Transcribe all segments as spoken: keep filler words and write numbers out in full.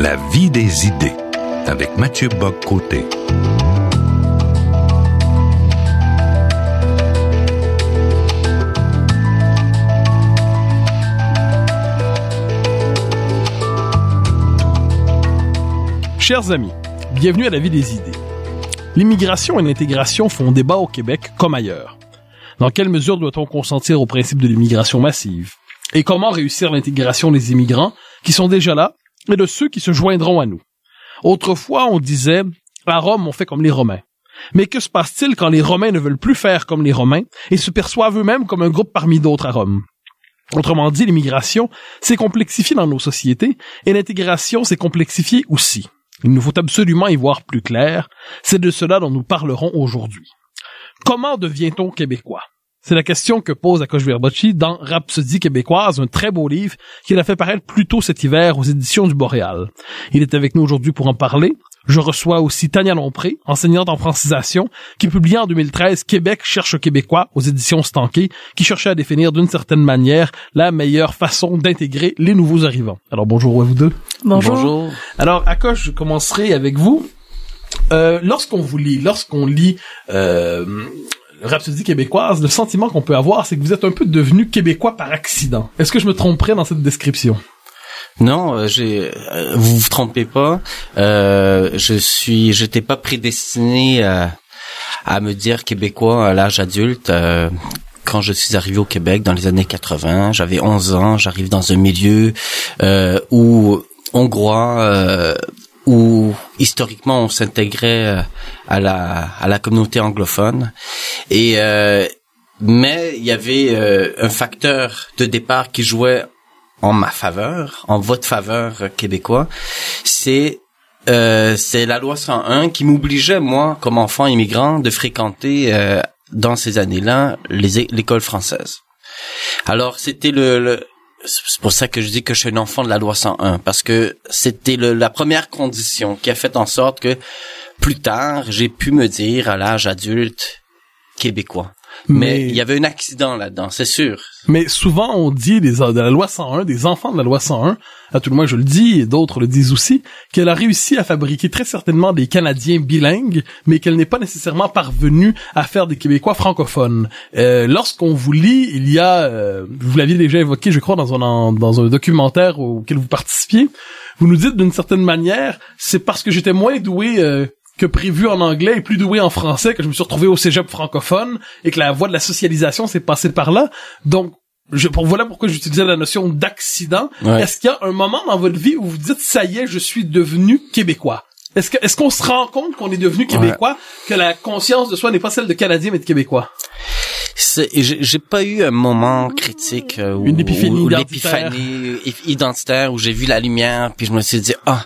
La vie des idées, avec Mathieu Bock-Côté. Chers amis, bienvenue à la vie des idées. L'immigration et l'intégration font débat au Québec comme ailleurs. Dans quelle mesure doit-on consentir au principe de l'immigration massive? Et comment réussir l'intégration des immigrants qui sont déjà là et de ceux qui se joindront à nous? Autrefois, on disait « à Rome, on fait comme les Romains ». Mais que se passe-t-il quand les Romains ne veulent plus faire comme les Romains et se perçoivent eux-mêmes comme un groupe parmi d'autres à Rome? Autrement dit, l'immigration s'est complexifiée dans nos sociétés et l'intégration s'est complexifiée aussi. Il nous faut absolument y voir plus clair. C'est de cela dont nous parlerons aujourd'hui. Comment devient-on québécois? C'est la question que pose Akos Verbocci dans Rhapsodie québécoise, un très beau livre qu'il a fait paraître plus tôt cet hiver aux éditions du Boréal. Il est avec nous aujourd'hui pour en parler. Je reçois aussi Tania Lompré, enseignante en francisation, qui publie en deux mille treize Québec cherche Québécois aux éditions Stanké, qui cherchait à définir d'une certaine manière la meilleure façon d'intégrer les nouveaux arrivants. Alors bonjour à vous deux. Bonjour. Bonjour. Alors Akos, je commencerai avec vous. Euh, lorsqu'on vous lit, lorsqu'on lit euh, Rhapsodie québécoise, le sentiment qu'on peut avoir, c'est que vous êtes un peu devenu québécois par accident. Est-ce que je me tromperais dans cette description? Non, euh, j'ai, euh, vous vous trompez pas. Euh, je suis, j'étais pas prédestiné à, à me dire québécois à l'âge adulte. Euh, quand je suis arrivé au Québec dans les années quatre-vingts, j'avais onze ans. J'arrive dans un milieu euh, où hongrois, euh, où historiquement on s'intégrait à la à la communauté anglophone. Et euh, mais il y avait euh, un facteur de départ qui jouait en ma faveur, en votre faveur québécois, c'est euh, c'est la loi cent un qui m'obligeait, moi, comme enfant immigrant, de fréquenter euh, dans ces années-là les, l'école française. Alors, c'était le, le... C'est pour ça que je dis que je suis un enfant de la loi cent un, parce que c'était le, la première condition qui a fait en sorte que, plus tard, j'ai pu me dire, à l'âge adulte, québécois. Mais il y avait un accident là-dedans, c'est sûr. Mais souvent, on dit des, de la loi cent un, des enfants de la loi cent un, à tout le moins je le dis, et d'autres le disent aussi, qu'elle a réussi à fabriquer très certainement des Canadiens bilingues, mais qu'elle n'est pas nécessairement parvenue à faire des Québécois francophones. Euh, lorsqu'on vous lit, il y a, euh, vous l'aviez déjà évoqué, je crois, dans un, dans un documentaire auquel vous participiez, vous nous dites d'une certaine manière, c'est parce que j'étais moins doué euh, que prévu en anglais et plus doué en français que je me suis retrouvé au cégep francophone et que la voie de la socialisation s'est passée par là. Donc, je, pour, voilà pourquoi j'utilisais la notion d'accident. Ouais. Est-ce qu'il y a un moment dans votre vie où vous dites, ça y est, je suis devenu québécois? Est-ce que, est-ce qu'on se rend compte qu'on est devenu québécois, ouais, que la conscience de soi n'est pas celle de Canadien mais de québécois? C'est, j'ai, j'ai pas eu un moment critique euh, où, une épiphanie où, où identitaire. l'épiphanie identitaire où j'ai vu la lumière puis je me suis dit ah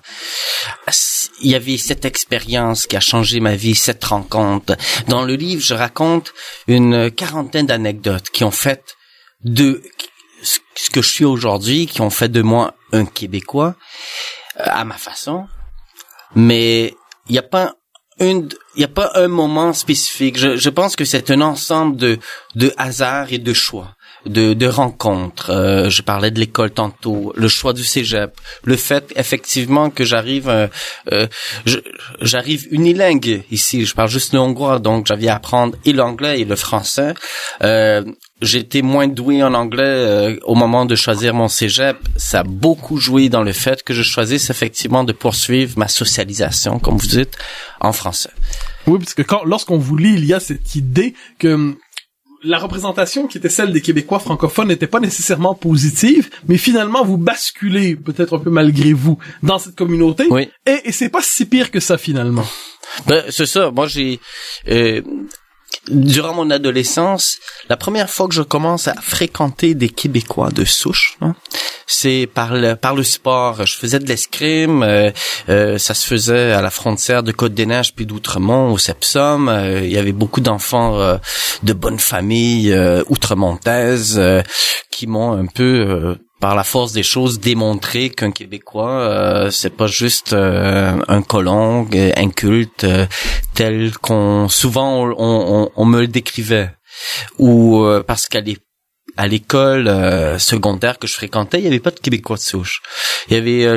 il y avait cette expérience qui a changé ma vie, cette rencontre. Dans le livre, je raconte une quarantaine d'anecdotes qui ont fait de ce que je suis aujourd'hui, qui ont fait de moi un Québécois euh, à ma façon. Mais il y a pas une il y a pas un moment spécifique. Je, je pense que c'est un ensemble de de hasards et de choix, de de rencontres. Euh, je parlais de l'école tantôt, le choix du cégep, le fait effectivement que j'arrive euh, euh, je, j'arrive unilingue ici, je parle juste le hongrois, donc j'avais à apprendre et l'anglais et le français. Euh, J'étais moins doué en anglais euh, au moment de choisir mon cégep. Ça a beaucoup joué dans le fait que je choisisse effectivement de poursuivre ma socialisation, comme vous dites, en français. Oui, parce que quand, lorsqu'on vous lit, il y a cette idée que la représentation qui était celle des Québécois francophones n'était pas nécessairement positive, mais finalement vous basculez, peut-être un peu malgré vous, dans cette communauté. Oui. Et, et c'est pas si pire que ça finalement. Ben, c'est ça. Moi, j'ai... Euh, durant mon adolescence, la première fois que je commence à fréquenter des Québécois de souche, hein, c'est par le par le sport. Je faisais de l'escrime, euh, euh, ça se faisait à la frontière de Côte-des-Neiges puis d'Outremont au Sepsum. Euh, il y avait beaucoup d'enfants euh, de bonne famille euh, outremontaises euh, qui m'ont un peu euh, par la force des choses démontré qu'un Québécois euh, c'est pas juste euh, un colon inculte euh, tel qu'on souvent on, on, on me le décrivait, ou euh, parce qu'à l'époque à l'école euh, secondaire que je fréquentais, il y avait pas de Québécois de souche. Il y avait euh, les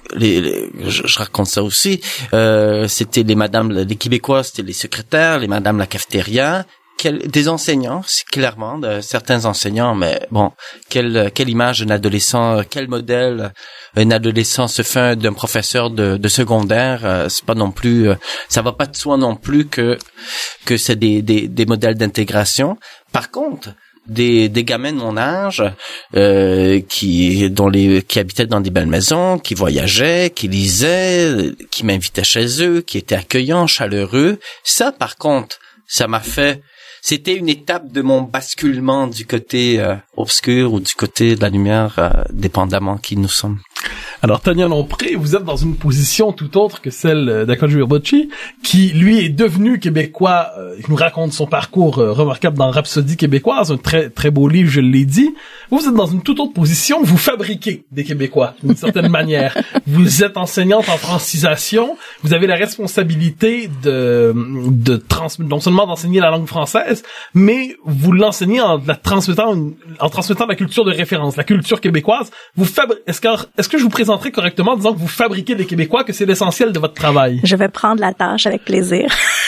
les, les je, je raconte ça aussi. Euh, c'était les madames, les Québécois, c'était les secrétaires, les madames la cafétéria. Quel, des enseignants, clairement, de certains enseignants, mais bon, quelle, quelle image un adolescent, quel modèle un adolescent se fait d'un professeur de, de secondaire, euh, c'est pas non plus, euh, ça va pas de soi non plus que, que c'est des, des, des modèles d'intégration. Par contre, des, des gamins de mon âge, euh, qui, dont les, qui habitaient dans des belles maisons, qui voyageaient, qui lisaient, qui m'invitaient chez eux, qui étaient accueillants, chaleureux. Ça, par contre, ça m'a fait, c'était une étape de mon basculement du côté euh, obscur ou du côté de la lumière, euh, dépendamment qui nous sommes. Alors, Tania Lompré, vous êtes dans une position tout autre que celle d'Akosh Virbocci, qui, lui, est devenu québécois. Euh, il nous raconte son parcours euh, remarquable dans Rhapsodie québécoise, un très très beau livre, je l'ai dit. Vous, vous êtes dans une toute autre position. Vous fabriquez des Québécois, d'une certaine manière. Vous êtes enseignante en francisation. Vous avez la responsabilité de de transmettre, non seulement d'enseigner la langue française, mais vous l'enseignez en la transmettant, en transmettant la culture de référence, la culture québécoise. Vous fabri- Est-ce que est-ce que je vous présenterai correctement en disant que vous fabriquez des Québécois, que c'est l'essentiel de votre travail? Je vais prendre la tâche avec plaisir.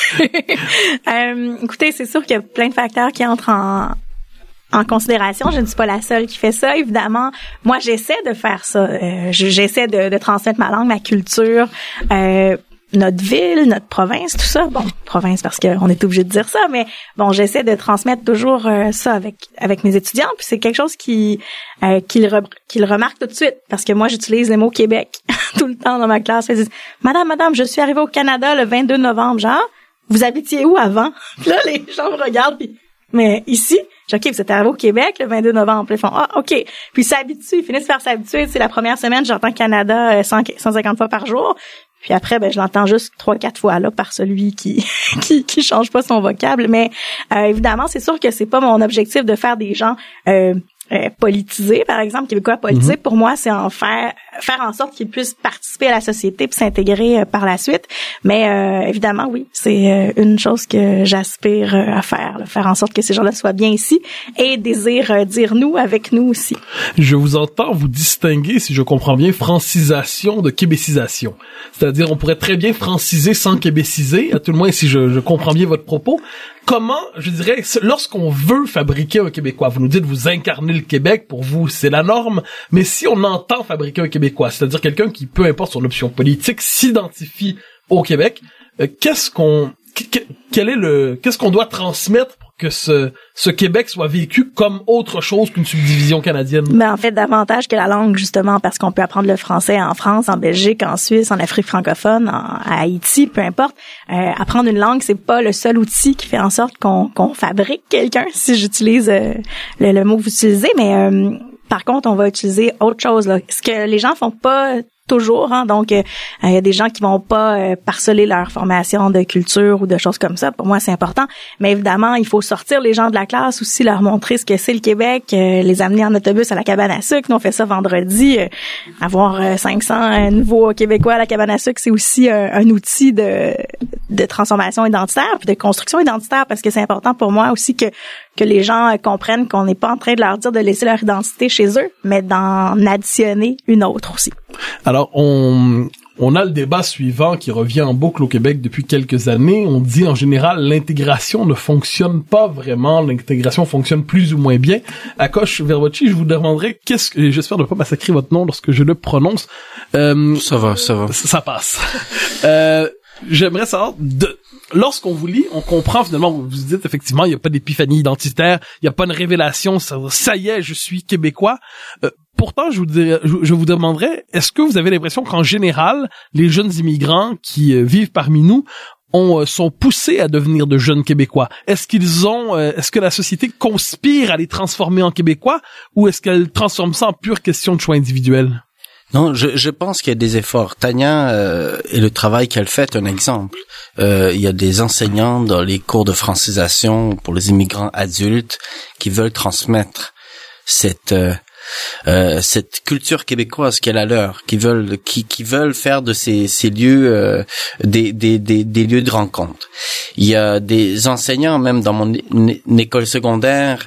euh, écoutez, c'est sûr qu'il y a plein de facteurs qui entrent en, en considération. Je ne suis pas la seule qui fait ça. Évidemment, moi, j'essaie de faire ça. Euh, j'essaie de, de transmettre ma langue, ma culture, euh, notre ville, notre province, tout ça. Bon, province parce qu'on est obligé de dire ça, mais bon, j'essaie de transmettre toujours euh, ça avec avec mes étudiants. Puis c'est quelque chose qui euh, qu'ils re, qu'ils remarquent tout de suite parce que moi, j'utilise les mots Québec tout le temps dans ma classe. Ils disent « Madame, madame, je suis arrivée au Canada le vingt-deux novembre. » Genre, vous habitiez où avant? Puis là, les gens me regardent puis mais ici, j'ai dit, OK, vous êtes arrivé au Québec le vingt-deux novembre. Puis ils font, ah, OK. Puis ils s'habituent, ils finissent par s'habituer. C'est la première semaine, j'entends Canada cent, cent cinquante fois par jour. Puis après, ben, je l'entends juste trois, quatre fois, là, par celui qui, qui, qui change pas son vocable. Mais, euh, évidemment, c'est sûr que c'est pas mon objectif de faire des gens, euh, Euh, politisés, par exemple, québécois politisés, mm-hmm. pour moi, c'est en faire faire en sorte qu'ils puissent participer à la société puis s'intégrer euh, par la suite. Mais euh, évidemment, oui, c'est euh, une chose que j'aspire euh, à faire, là, faire en sorte que ces gens-là soient bien ici et désirent euh, dire nous avec nous aussi. Je vous entends vous distinguer, si je comprends bien, francisation de québécisation. C'est-à-dire, on pourrait très bien franciser sans québéciser, à tout le moins si je, je comprends bien votre propos. Comment, je dirais, lorsqu'on veut fabriquer un Québécois, vous nous dites vous incarnez le Québec, pour vous c'est la norme, mais si on entend fabriquer un Québécois, c'est-à-dire quelqu'un qui, peu importe son option politique, s'identifie au Québec, euh, qu'est-ce qu'on, quel est le, qu'est-ce qu'on doit transmettre pour que ce, ce Québec soit vécu comme autre chose qu'une subdivision canadienne? Ben, en fait, davantage que la langue, justement, parce qu'on peut apprendre le français en France, en Belgique, en Suisse, en Afrique francophone, en, à Haïti, peu importe. Euh, apprendre une langue, c'est pas le seul outil qui fait en sorte qu'on, qu'on fabrique quelqu'un, si j'utilise euh, le, le mot que vous utilisez, mais euh, par contre, on va utiliser autre chose, là. Ce que les gens font pas toujours, hein. Donc, il euh, y a des gens qui vont pas euh, parceller leur formation de culture ou de choses comme ça. Pour moi, c'est important. Mais évidemment, il faut sortir les gens de la classe aussi, leur montrer ce que c'est le Québec, euh, les amener en autobus à la cabane à sucre. Nous, on fait ça vendredi. Euh, avoir euh, cinq cents euh, nouveaux Québécois à la cabane à sucre, c'est aussi euh, un outil de, de transformation identitaire puis de construction identitaire parce que c'est important pour moi aussi que que les gens euh, comprennent qu'on n'est pas en train de leur dire de laisser leur identité chez eux, mais d'en additionner une autre aussi. Alors, on, on a le débat suivant qui revient en boucle au Québec depuis quelques années. On dit en général l'intégration ne fonctionne pas vraiment, l'intégration fonctionne plus ou moins bien. Akosh Virbocci, je vous demanderai qu'est-ce que, j'espère ne pas massacrer votre nom lorsque je le prononce. Euh, ça va, ça va. Ça, ça passe. euh, J'aimerais savoir, de, lorsqu'on vous lit, on comprend finalement, vous dites effectivement, il n'y a pas d'épiphanie identitaire, il n'y a pas une révélation, ça, ça y est, je suis québécois. Euh, pourtant, je vous, dirais, je, je vous demanderais, est-ce que vous avez l'impression qu'en général, les jeunes immigrants qui euh, vivent parmi nous ont, euh, sont poussés à devenir de jeunes Québécois? Est-ce qu'ils ont, euh, est-ce que la société conspire à les transformer en Québécois ou est-ce qu'elle transforme ça en pure question de choix individuel? Non, je, je pense qu'il y a des efforts. Tania euh, et le travail qu'elle fait est un exemple. Euh, il y a des enseignants dans les cours de francisation pour les immigrants adultes qui veulent transmettre cette euh, euh, cette culture québécoise qu'elle a leur, qui veulent qui qui veulent faire de ces ces lieux euh, des, des des des lieux de rencontre. Il y a des enseignants même dans mon é- école secondaire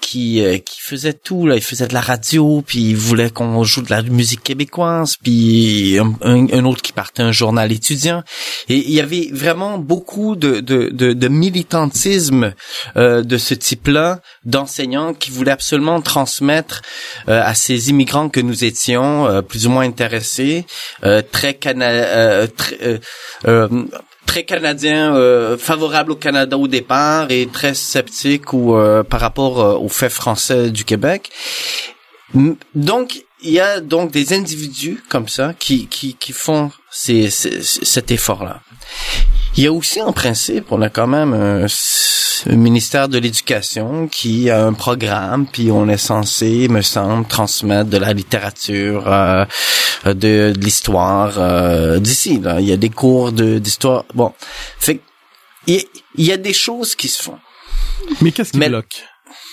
qui euh, qui faisait tout là, il faisait de la radio, puis il voulait qu'on joue de la musique québécoise, puis un, un, un autre qui partait un journal étudiant, et il y avait vraiment beaucoup de de de, de militantisme euh, de ce type-là, d'enseignants qui voulaient absolument transmettre euh, à ces immigrants que nous étions euh, plus ou moins intéressés, euh, très cana euh, très euh, euh, très canadien, euh, favorable au Canada au départ et très sceptique ou euh, par rapport euh, aux faits français du Québec. Donc il y a donc des individus comme ça qui qui qui font ces, ces, cet effort-là. Il y a aussi en principe, on a quand même un, un ministère de l'Éducation qui a un programme, puis on est censé, me semble, transmettre de la littérature, euh, de, de l'histoire euh, d'ici. Là, il y a des cours de d'histoire. Bon, fait il, il y a des choses qui se font. Mais qu'est-ce qui mais, bloque?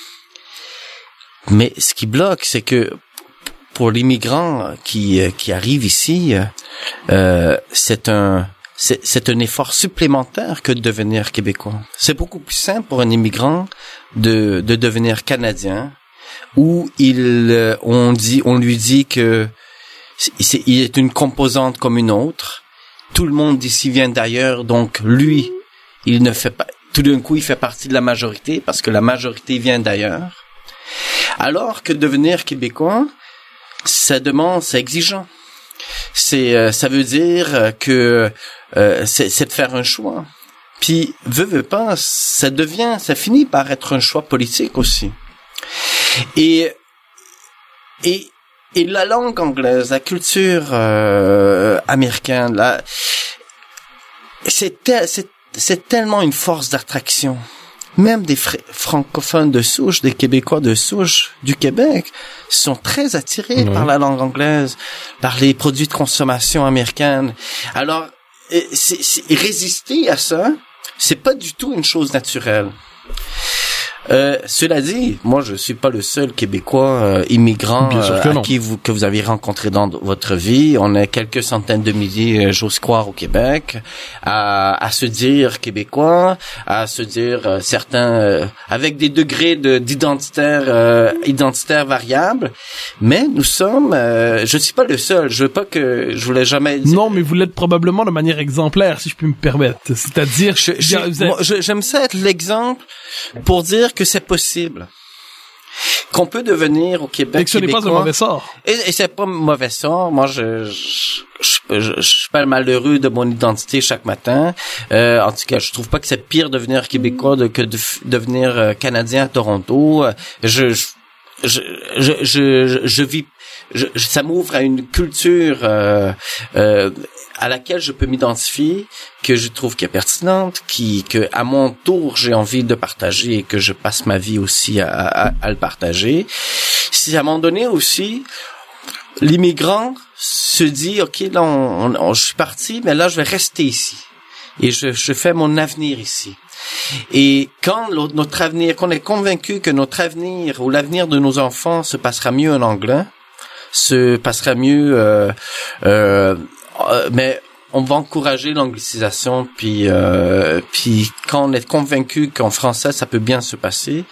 Mais ce qui bloque, c'est que pour l'immigrant qui qui arrive ici, euh, c'est un C'est, c'est un effort supplémentaire que de devenir québécois. C'est beaucoup plus simple pour un immigrant de, de devenir canadien, où il, on dit, on lui dit que c'est, il est une composante comme une autre. Tout le monde d'ici vient d'ailleurs, donc lui, il ne fait pas, tout d'un coup, il fait partie de la majorité parce que la majorité vient d'ailleurs. Alors que devenir québécois, ça demande, c'est exigeant. C'est, ça veut dire que euh, c'est, c'est de faire un choix. Puis, veut, veut pas, ça devient, ça finit par être un choix politique aussi. Et et et la langue anglaise, la culture euh, américaine, là, c'est c'est c'est tellement une force d'attraction. Même des fr- francophones de souche, des Québécois de souche du Québec sont très attirés mmh. par la langue anglaise, par les produits de consommation américaine. Alors, c'est, c'est, résister à ça, c'est pas du tout une chose naturelle. Euh, cela dit, moi je suis pas le seul Québécois euh, immigrant euh, à qui vous que vous avez rencontré dans votre vie. On est quelques centaines de milliers, euh, j'ose croire, au Québec, à, à se dire québécois, à se dire euh, certains euh, avec des degrés de, d'identitaire euh, identitaire variables. Mais nous sommes, euh, je suis pas le seul. Je veux pas que je voulais jamais dire. Non, mais vous l'êtes probablement de manière exemplaire, si je puis me permettre. C'est-à-dire, je, je, vous moi, je, j'aime ça être l'exemple pour dire que c'est possible, qu'on peut devenir au Québec et que ce québécois. n'est pas un mauvais sort. Et, et c'est pas un mauvais sort. Moi, je, je, je, je, je suis pas malheureux de mon identité chaque matin. Euh, en tout cas, je trouve pas que c'est pire de devenir québécois de, que de f- devenir euh, canadien à Toronto. Je, je, je, je, je, je vis. Je, ça m'ouvre à une culture euh, euh, à laquelle je peux m'identifier, que je trouve qui est pertinente, qui que à mon tour j'ai envie de partager et que je passe ma vie aussi à, à, à le partager. Si à un moment donné aussi, l'immigrant se dit ok là on, on, je suis parti, mais là je vais rester ici et je, je fais mon avenir ici. Et quand notre avenir, qu'on est convaincu que notre avenir ou l'avenir de nos enfants se passera mieux en anglais, se passera mieux, euh, euh, euh, mais on va encourager l'anglicisation, puis euh, puis quand on est convaincu qu'en français ça peut bien se passer,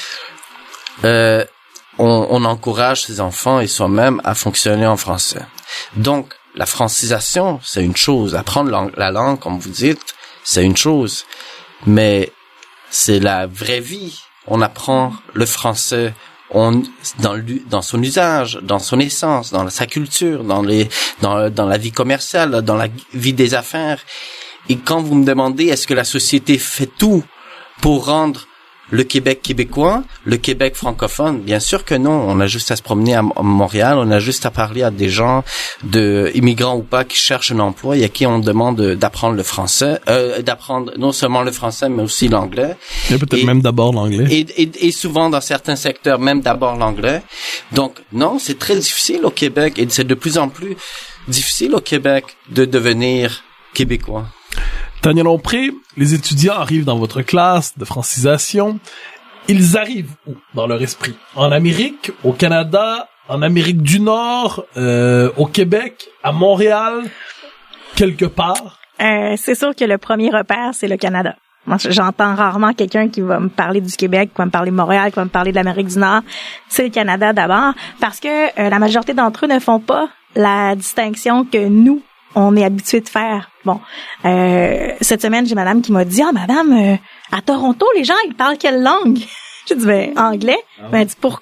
euh, on, on encourage ses enfants et soi-même à fonctionner en français. Donc la francisation, c'est une chose, apprendre la, la langue, comme vous dites, c'est une chose, mais c'est la vraie vie. On apprend le français. On, dans, dans son usage, dans son essence, dans sa culture, dans les, dans, dans la vie commerciale, dans la vie des affaires. Et quand vous me demandez est-ce que la société fait tout pour rendre le Québec québécois, le Québec francophone, bien sûr que non. On a juste à se promener à Montréal, on a juste à parler à des gens, de immigrants ou pas, qui cherchent un emploi et à qui on demande d'apprendre le français, euh, d'apprendre non seulement le français mais aussi l'anglais. Et peut-être et, même d'abord l'anglais. Et, et, et souvent dans certains secteurs même d'abord l'anglais. Donc non, c'est très difficile au Québec et c'est de plus en plus difficile au Québec de devenir québécois. Tania Lompré, les étudiants arrivent dans votre classe de francisation. Ils arrivent où dans leur esprit? En Amérique, au Canada, en Amérique du Nord, euh, au Québec, à Montréal, quelque part? Euh, c'est sûr que le premier repère, c'est le Canada. Moi, j'entends rarement quelqu'un qui va me parler du Québec, qui va me parler de Montréal, qui va me parler de l'Amérique du Nord. C'est le Canada d'abord, parce que euh, la majorité d'entre eux ne font pas la distinction que nous, on est habitués de faire. Bon, euh, cette semaine, j'ai madame qui m'a dit « Ah, madame, euh, à Toronto, les gens, ils parlent quelle langue? » J'ai dit « Ben, anglais. Ah ouais. » Elle m'a dit « Pourquoi? »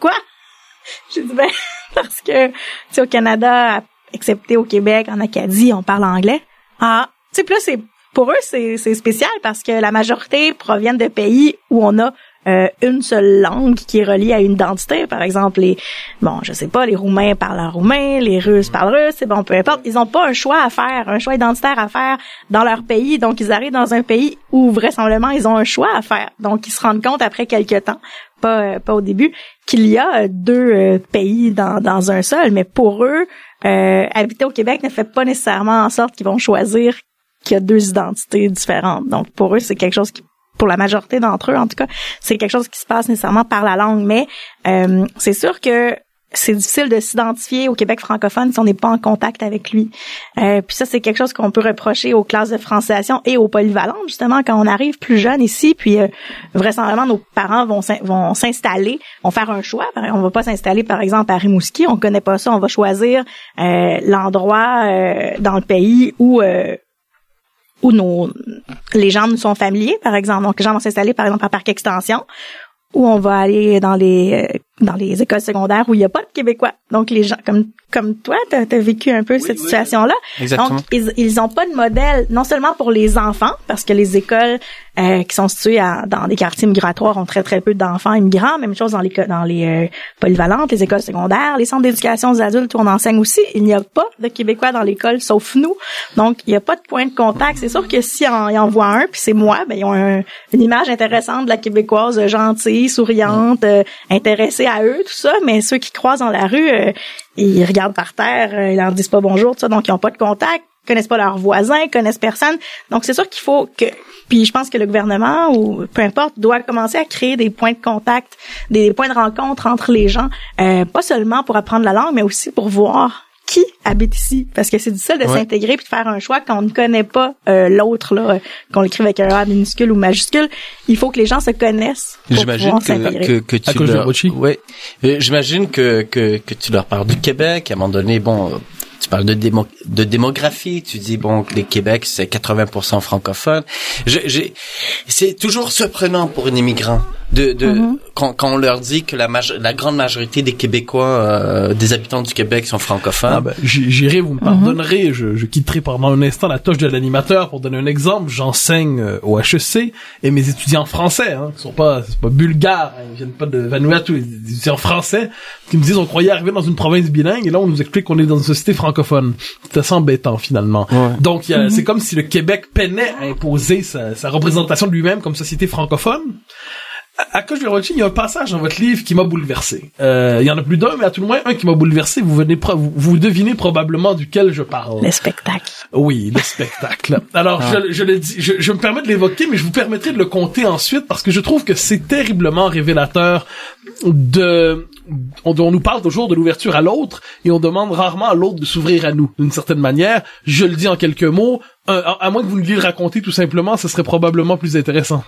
J'ai dit « Ben, parce que, tu sais, au Canada, excepté au Québec, en Acadie, on parle anglais. » Ah, tu sais, puis là, c'est, pour eux, c'est, c'est spécial parce que la majorité proviennent de pays où on a Euh, une seule langue qui est reliée à une identité. Par exemple, les, bon, je sais pas, les Roumains parlent roumain, les Russes parlent russe, c'est bon, peu importe. Ils ont pas un choix à faire, un choix identitaire à faire dans leur pays. Donc, ils arrivent dans un pays où, vraisemblablement, ils ont un choix à faire. Donc, ils se rendent compte après quelques temps, pas, euh, pas au début, qu'il y a deux euh, pays dans, dans un seul. Mais pour eux, euh, habiter au Québec ne fait pas nécessairement en sorte qu'ils vont choisir qu'il y a deux identités différentes. Donc, pour eux, c'est quelque chose qui, pour la majorité d'entre eux, en tout cas, c'est quelque chose qui se passe nécessairement par la langue. Mais euh, c'est sûr que c'est difficile de s'identifier au Québec francophone si on n'est pas en contact avec lui. Euh, puis ça, c'est quelque chose qu'on peut reprocher aux classes de francisation et aux polyvalentes, justement, quand on arrive plus jeune ici, puis euh, vraisemblablement, nos parents vont vont s'installer, vont faire un choix. On va pas s'installer, par exemple, à Rimouski, on connaît pas ça, on va choisir euh, l'endroit euh, dans le pays où... Euh, où nos, les gens nous sont familiers, par exemple. Donc, les gens vont s'installer, par exemple, à Parc Extension, où on va aller dans les dans les écoles secondaires où il n'y a pas de Québécois. Donc, les gens, comme comme toi, t'as, t'as vécu un peu oui, cette oui, situation-là. Exactement. Donc, ils ils ont pas de modèle, non seulement pour les enfants, parce que les écoles euh, qui sont situées à, dans des quartiers migratoires ont très, très peu d'enfants immigrants. Même chose dans les dans les euh, polyvalentes, les écoles secondaires, les centres d'éducation aux adultes où on enseigne aussi. Il n'y a pas de Québécois dans l'école, sauf nous. Donc, il n'y a pas de point de contact. C'est sûr que si on, ils en voient un, puis c'est moi, ben ils ont un, une image intéressante de la Québécoise gentille, souriante, euh, intéressée à eux, tout ça. Mais ceux qui croisent dans la rue, euh, ils regardent par terre, euh, ils leur disent pas bonjour, tout ça. Donc, ils n'ont pas de contact, connaissent pas leurs voisins, connaissent personne. Donc, c'est sûr qu'il faut que... Puis, je pense que le gouvernement, ou peu importe, doit commencer à créer des points de contact, des points de rencontre entre les gens, euh, pas seulement pour apprendre la langue, mais aussi pour voir qui habite ici, parce que c'est difficile de ouais. s'intégrer puis de faire un choix quand on ne connaît pas euh, l'autre, là, qu'on l'écrive avec un A minuscule ou majuscule. Il faut que les gens se connaissent pour J'imagine pouvoir que, s'intégrer. que, que tu à cause leur... de ouais. J'imagine que, que, que tu leur parles du Québec, à un moment donné, bon... Tu parles de, démo, de démographie, tu dis bon que le Québec c'est quatre-vingts pour cent francophone. Je, j'ai, c'est toujours surprenant pour un immigrant de, de mm-hmm. quand, quand on leur dit que la, maje, la grande majorité des Québécois, euh, des habitants du Québec sont francophones. Ah ben, j'irai, vous me pardonnerez, mm-hmm. je, je quitterai pendant un instant la toche de l'animateur pour donner un exemple. J'enseigne euh, au H E C et mes étudiants français, hein, qui sont pas, c'est pas bulgares, hein, ils viennent pas de Vanuatu, des étudiants français qui me disent on croyait arriver dans une province bilingue et là on nous explique qu'on est dans une société francophone. C'est assez embêtant finalement. Ouais. Donc y a, mm-hmm. c'est comme si le Québec peinait à imposer sa, sa représentation de lui-même comme société francophone. À, à cause de Rothschild, il y a un passage dans votre livre qui m'a bouleversé. Euh, il y en a plus d'un, mais à tout le moins un qui m'a bouleversé. Vous venez, vous, vous devinez probablement duquel je parle. Le spectacle. Oui, le spectacle. Alors ah. je, je le dis, je, je me permets de l'évoquer, mais je vous permettrai de le compter ensuite parce que je trouve que c'est terriblement révélateur de. On, on nous parle toujours de l'ouverture à l'autre et on demande rarement à l'autre de s'ouvrir à nous d'une certaine manière. Je le dis en quelques mots, à, à moins que vous nous le raconter tout simplement, ce serait probablement plus intéressant.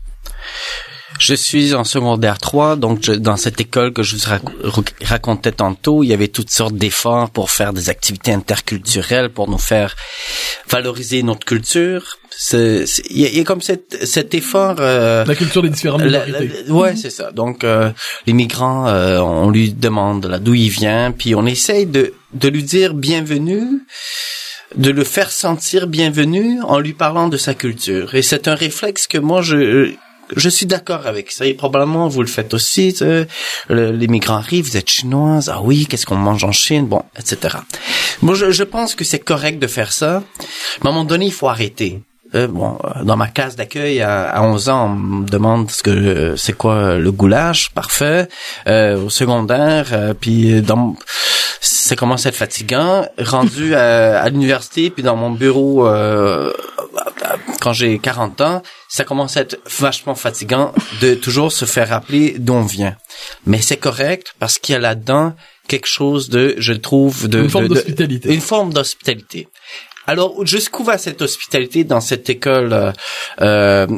Je suis en secondaire trois, donc je, dans cette école que je vous rac- racontais tantôt, il y avait toutes sortes d'efforts pour faire des activités interculturelles, pour nous faire valoriser notre culture. C'est, c'est, il y a, il y a comme cet, cet effort. Euh, la culture des différentes minorités. Ouais, c'est ça. Donc, euh, les migrants, euh, on lui demande là d'où il vient, puis on essaye de de lui dire bienvenue, de le faire sentir bienvenu en lui parlant de sa culture. Et c'est un réflexe que moi je Je suis d'accord avec ça et probablement vous le faites aussi. Tu sais, le, les migrants arrivent, vous êtes chinoise, ah oui, qu'est-ce qu'on mange en Chine, bon, et cetera. Moi, je, je pense que c'est correct de faire ça, mais à un moment donné, il faut arrêter. Euh, bon, dans ma classe d'accueil à, à onze ans, on me demande ce que c'est quoi le goulash, parfait. Euh, au secondaire, euh, puis dans ça commence à être fatigant. Rendu à, à l'université, puis dans mon bureau euh, quand j'ai quarante ans, ça commence à être vachement fatigant de toujours se faire rappeler d'où on vient. Mais c'est correct parce qu'il y a là-dedans quelque chose de, je trouve, de... Une forme de, d'hospitalité. De, une forme d'hospitalité. Alors, jusqu'où va cette hospitalité dans cette école euh,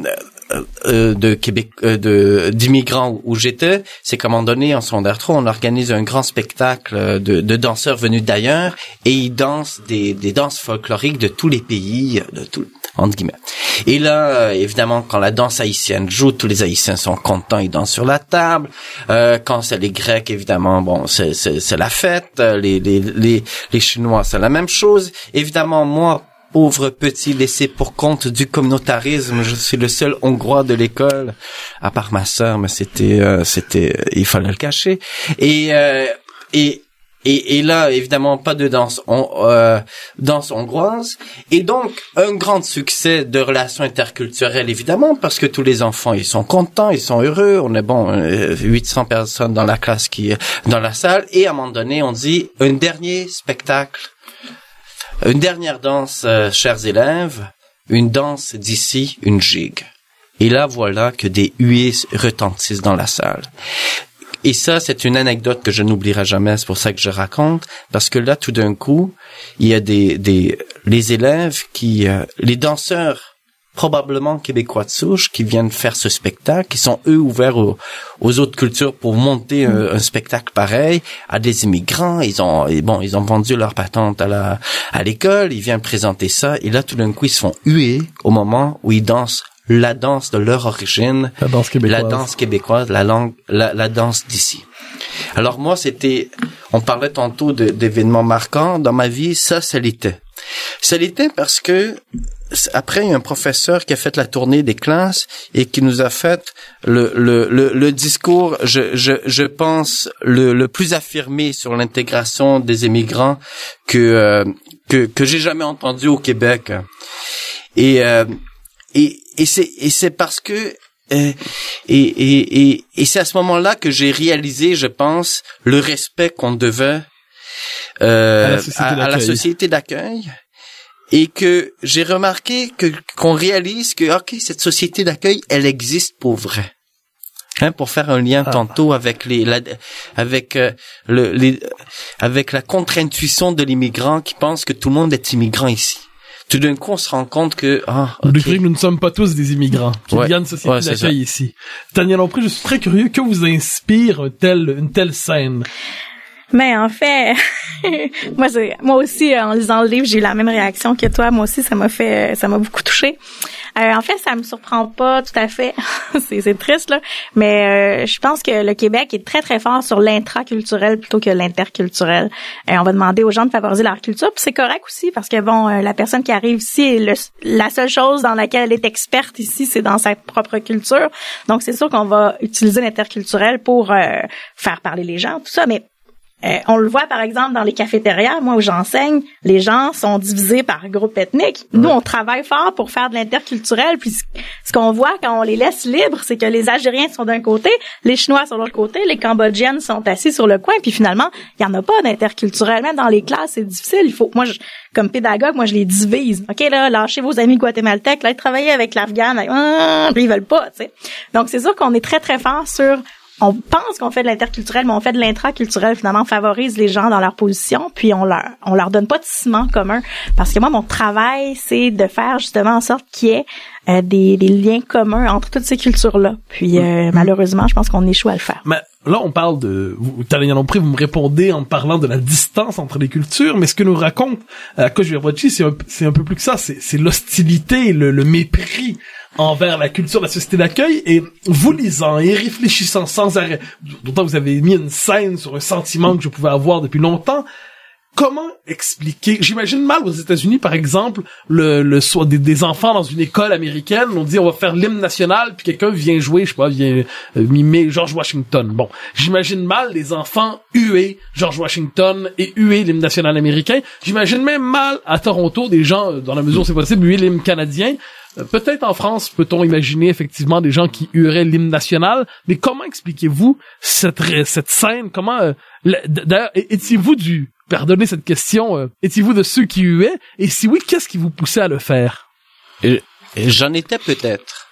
euh, de Québec, euh, de d'immigrants où j'étais, c'est qu'à un moment donné, en secondaire trois, on organise un grand spectacle de, de danseurs venus d'ailleurs et ils dansent des, des danses folkloriques de tous les pays, de tout, entre guillemets. Et là, évidemment, quand la danse haïtienne joue, tous les Haïtiens sont contents, ils dansent sur la table. Euh, quand c'est les Grecs, évidemment, bon, c'est, c'est, c'est la fête. Les, les, les, les Chinois, c'est la même chose. Évidemment, moi, pauvre petit laissé pour compte du communautarisme, je suis le seul Hongrois de l'école, à part ma sœur, mais c'était, euh, c'était, il fallait le cacher. Et, euh, et, Et, et là, évidemment, pas de danse, on, euh, danse hongroise. Et donc, un grand succès de relations interculturelles, évidemment, parce que tous les enfants, ils sont contents, ils sont heureux. On est bon, euh, huit cents personnes dans la classe qui, dans la salle. Et à un moment donné, on dit, un dernier spectacle, une dernière danse, euh, chers élèves, une danse d'ici, une gigue. Et là, voilà que des huées retentissent dans la salle. Et ça, c'est une anecdote que je n'oublierai jamais, c'est pour ça que je raconte, parce que là, tout d'un coup, il y a des, des, les élèves qui, euh, les danseurs, probablement québécois de souche, qui viennent faire ce spectacle, qui sont eux ouverts aux, aux autres cultures pour monter un, un spectacle pareil à des immigrants. Ils ont, et bon, ils ont vendu leur patente à la, à l'école, ils viennent présenter ça, et là, tout d'un coup, ils se font huer au moment où ils dansent la danse de leur origine, la danse québécoise, la danse québécoise, la langue, la, la danse d'ici. Alors moi, c'était, on parlait tantôt de, d'événements marquants dans ma vie, ça, ça l'était. Ça l'était parce que après, il y a un professeur qui a fait la tournée des classes et qui nous a fait le, le, le, le discours, je, je, je pense, le, le plus affirmé sur l'intégration des immigrants que, euh, que, que j'ai jamais entendu au Québec. Et, euh, et, et c'est, et c'est parce que, euh, et, et, et, et c'est à ce moment-là que j'ai réalisé, je pense, le respect qu'on devait, euh, à, la à, à la société d'accueil. Et que j'ai remarqué que, qu'on réalise que, ok, cette société d'accueil, elle existe pour vrai. Hein, pour faire un lien ah. tantôt avec les, la, avec, euh, le, les, avec la contre-intuition de l'immigrant qui pense que tout le monde est immigrant ici. Tout d'un coup, on se rend compte que, ah, okay. que nous ne sommes pas tous des immigrants. Qu'il ouais. y a une société ouais, d'accueil ici. Daniel Lompré, je suis très curieux. Que vous inspire une telle, une telle scène? Mais en fait, moi, c'est, moi aussi, en lisant le livre, j'ai eu la même réaction que toi. Moi aussi, ça m'a fait, ça m'a beaucoup touchée. Euh, en fait, ça me surprend pas tout à fait. c'est, c'est triste, là. Mais euh, je pense que le Québec est très, très fort sur l'intraculturel plutôt que l'interculturel. Euh, on va demander aux gens de favoriser leur culture. Puis c'est correct aussi parce que, bon, euh, la personne qui arrive ici, le, la seule chose dans laquelle elle est experte ici, c'est dans sa propre culture. Donc, c'est sûr qu'on va utiliser l'interculturel pour euh, faire parler les gens, tout ça. Mais Euh, on le voit, par exemple, dans les cafétérias. Moi, où j'enseigne, les gens sont divisés par groupe ethnique. Nous, ouais. on travaille fort pour faire de l'interculturel. Puis, ce qu'on voit quand on les laisse libres, c'est que les Algériens sont d'un côté, les Chinois sont de l'autre côté, les Cambodgiennes sont assis sur le coin. Puis, finalement, il y en a pas d'interculturel. Même dans les classes, c'est difficile. Il faut, moi, je, comme pédagogue, moi, je les divise. OK, là, lâchez vos amis guatémaltèques, là, travaillez avec l'Afghan. Là, ils veulent pas, tu sais. Donc, c'est sûr qu'on est très, très fort sur... On pense qu'on fait de l'interculturel, mais on fait de l'intraculturel, finalement, on favorise les gens dans leur position, puis on leur on leur donne pas de ciment commun. Parce que moi, mon travail, c'est de faire justement en sorte qu'il y ait euh, des, des liens communs entre toutes ces cultures-là. Puis euh, malheureusement, je pense qu'on échoue à le faire. Mais là, on parle de... Vous, Daniel Lompré, vous me répondez en parlant de la distance entre les cultures, mais ce que nous raconte euh, Coach Verbochi, c'est un, c'est un peu plus que ça. C'est, c'est l'hostilité, le, le mépris envers la culture de la société d'accueil, et vous lisant et réfléchissant sans arrêt, d'autant que vous avez mis une scène sur un sentiment que je pouvais avoir depuis longtemps, comment expliquer, j'imagine mal aux États-Unis, par exemple, le, le soit des, des enfants dans une école américaine, on dit on va faire l'hymne national, puis quelqu'un vient jouer, je sais pas, vient euh, mimer George Washington. Bon, j'imagine mal les enfants huer George Washington et huer l'hymne national américain. J'imagine même mal à Toronto des gens, dans la mesure où c'est possible, huer l'hymne canadien. Peut-être en France, peut-on imaginer effectivement des gens qui hueraient l'hymne national, mais comment expliquez-vous cette, cette scène? Comment, euh, d'ailleurs, étiez-vous du, pardonnez cette question, euh, étiez-vous de ceux qui huaient? Et si oui, qu'est-ce qui vous poussait à le faire? Et, et j'en étais peut-être.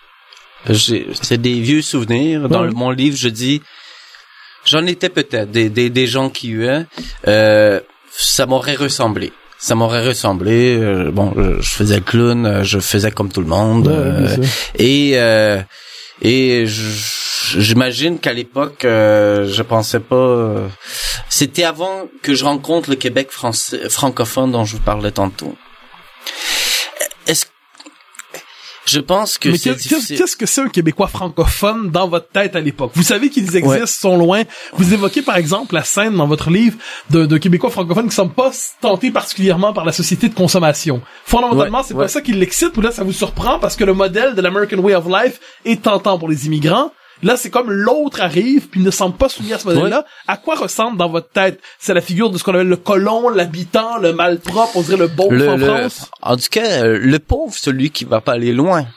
J'ai, c'est des vieux souvenirs. Dans ouais. le, mon livre, je dis, j'en étais peut-être des, des, des gens qui huaient. Euh, ça m'aurait ressemblé. ça m'aurait ressemblé. Euh, bon, je, je faisais le clown, je faisais comme tout le monde. Ouais, euh, et euh, et je, j'imagine qu'à l'époque, euh, je pensais pas. Euh, c'était avant que je rencontre le Québec français, francophone dont je vous parlais tantôt. Est-ce Je pense que Mais c'est qu'est-ce, difficile. qu'est-ce que c'est un Québécois francophone dans votre tête à l'époque? Vous savez qu'ils existent, Ouais. sont loin. Vous évoquez, par exemple, la scène dans votre livre d'un, d'un Québécois francophone qui ne semble pas tenté particulièrement par la société de consommation. Fondamentalement, Ouais, c'est ouais. pas ça qui l'excite, ou là, ça vous surprend parce que le modèle de l'American Way of Life est tentant pour les immigrants. Là, c'est comme l'autre arrive, puis ne semble pas soumis à ce modèle-là. Ouais. À quoi ressemble dans votre tête? C'est la figure de ce qu'on appelle le colon, l'habitant, le malpropre, on dirait le beauf Le, en le, France? En tout cas, le pauvre, celui qui va pas aller loin.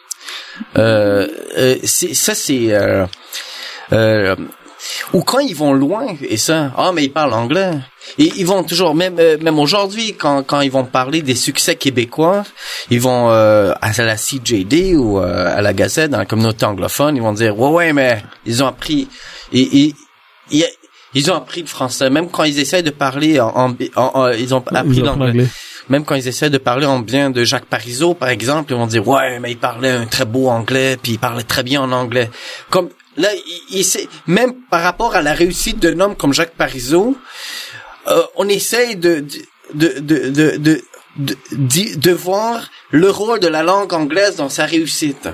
Euh, euh, c'est, ça, c'est... Euh, euh, ou quand ils vont loin, et ça, ah, mais ils parlent anglais. Et ils vont toujours, même euh, même aujourd'hui, quand quand ils vont parler des succès québécois, ils vont euh, à la C J D ou euh, à la Gazette, dans la communauté anglophone, ils vont dire, ouais, ouais, mais ils ont appris... Et, et, et, ils ont appris le français, même quand ils essaient de parler en... en, en, en ils ont appris ils ont l'anglais. l'anglais. Même quand ils essaient de parler en bien de Jacques Parizeau, par exemple, ils vont dire, ouais, mais il parlait un très beau anglais, puis il parlait très bien en anglais. Comme là, il, il, même par rapport à la réussite d'un homme comme Jacques Parizeau, euh, on essaye de de de de de de, de, de voir le rôle de la langue anglaise dans sa réussite.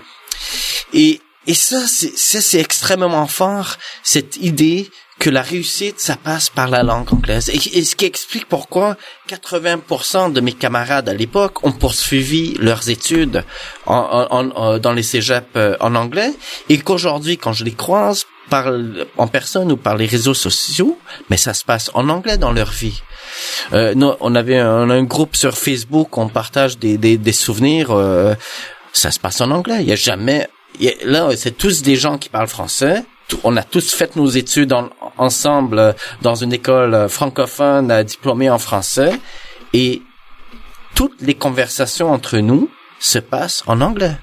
Et et ça, c'est ça, c'est extrêmement fort, cette idée que la réussite, ça passe par la langue anglaise. Et, et ce qui explique pourquoi quatre-vingts pour cent de mes camarades à l'époque ont poursuivi leurs études en, en, en, dans les cégeps en anglais, et qu'aujourd'hui, quand je les croise par, en personne ou par les réseaux sociaux, mais ça se passe en anglais dans leur vie. Euh, nous, on avait un, un groupe sur Facebook, on partage des, des, des souvenirs, euh, ça se passe en anglais. Il y a jamais... Il y a, là, c'est tous des gens qui parlent français. On a tous fait nos études en, ensemble dans une école francophone diplômée en français, et toutes les conversations entre nous se passent en anglais.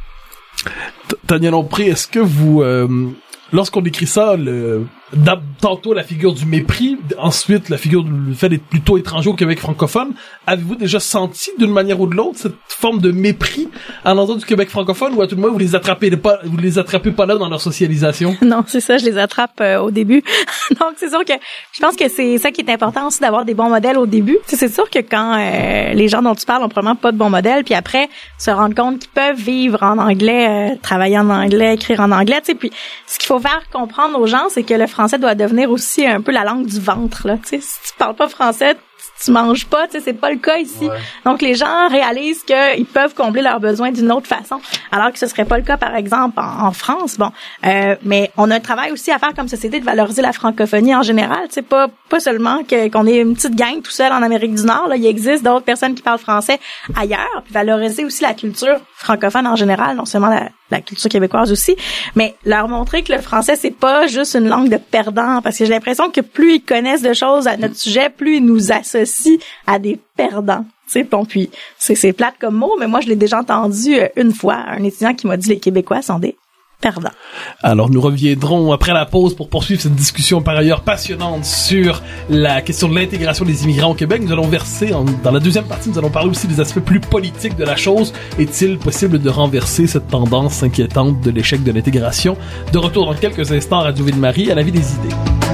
Tania Lompré, est-ce que vous, euh, lorsqu'on écrit ça, le, tantôt la figure du mépris, ensuite la figure du fait d'être plutôt étranger au Québec francophone, avez-vous déjà senti d'une manière ou de l'autre cette forme de mépris à l'endroit du Québec francophone, ou à tout le moins vous les attrapez pas, vous les attrapez pas là dans leur socialisation? Non, c'est ça, je les attrape euh, au début. Donc c'est sûr que je pense que c'est ça qui est important aussi, d'avoir des bons modèles au début. Tu sais, c'est sûr que quand euh, les gens dont tu parles ont probablement pas de bons modèles, puis après se rendre compte qu'ils peuvent vivre en anglais, euh, travailler en anglais, écrire en anglais, tu sais, puis ce qu'il faut faire comprendre aux gens, c'est que le français doit devenir aussi un peu la langue du ventre, là. Tu sais, si tu parles pas français, tu manges pas, tu sais, c'est pas le cas ici. Ouais. Donc les gens réalisent qu'ils peuvent combler leurs besoins d'une autre façon, alors que ce serait pas le cas, par exemple, en, en France. Bon, euh, mais on a un travail aussi à faire comme société de valoriser la francophonie en général. C'est pas pas seulement que qu'on est une petite gang tout seul en Amérique du Nord. Là, il existe d'autres personnes qui parlent français ailleurs. Puis valoriser aussi la culture francophone en général, non seulement la, la culture québécoise aussi, mais leur montrer que le français c'est pas juste une langue de perdants, parce que j'ai l'impression que plus ils connaissent de choses à notre sujet, plus ils nous associent à des perdants. Tu sais, bon, puis c'est c'est plate comme mot, mais moi je l'ai déjà entendu une fois, un étudiant qui m'a dit les Québécois sont des perdants. Alors nous reviendrons après la pause pour poursuivre cette discussion par ailleurs passionnante sur la question de l'intégration des immigrants au Québec. Nous allons verser en, dans la deuxième partie, nous allons parler aussi des aspects plus politiques de la chose. Est-il possible de renverser cette tendance inquiétante de l'échec de l'intégration? De retour dans quelques instants à Radio Ville-Marie, à la vie des idées.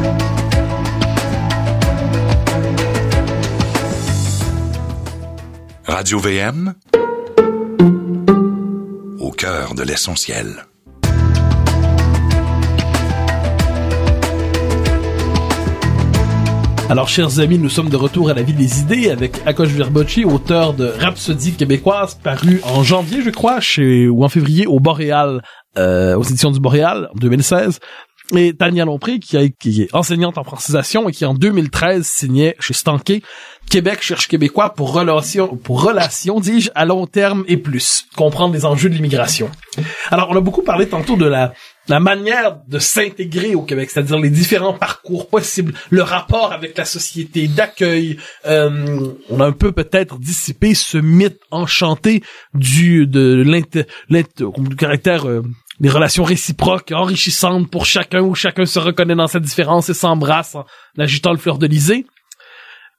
Radio V M, au cœur de l'essentiel. Alors, chers amis, nous sommes de retour à la vie des idées avec Akos Virbocci, auteur de Rhapsodie québécoise, paru en janvier, je crois, chez ou en février au Boréal, euh, aux éditions du Boréal, en deux mille seize. Et Tania Lompré, qui, a, qui est enseignante en francisation et qui, en deux mille treize, signait chez Stanké Québec cherche Québécois pour relation, pour relation, dis-je, à long terme et plus. Comprendre les enjeux de l'immigration. Alors, on a beaucoup parlé tantôt de la, la manière de s'intégrer au Québec, c'est-à-dire les différents parcours possibles, le rapport avec la société d'accueil. Euh, on a un peu peut-être dissipé ce mythe enchanté du, de l'inter, l'inter, du caractère, euh, des relations réciproques, enrichissantes pour chacun, où chacun se reconnaît dans sa différence et s'embrasse en agitant le fleur-de-lysée.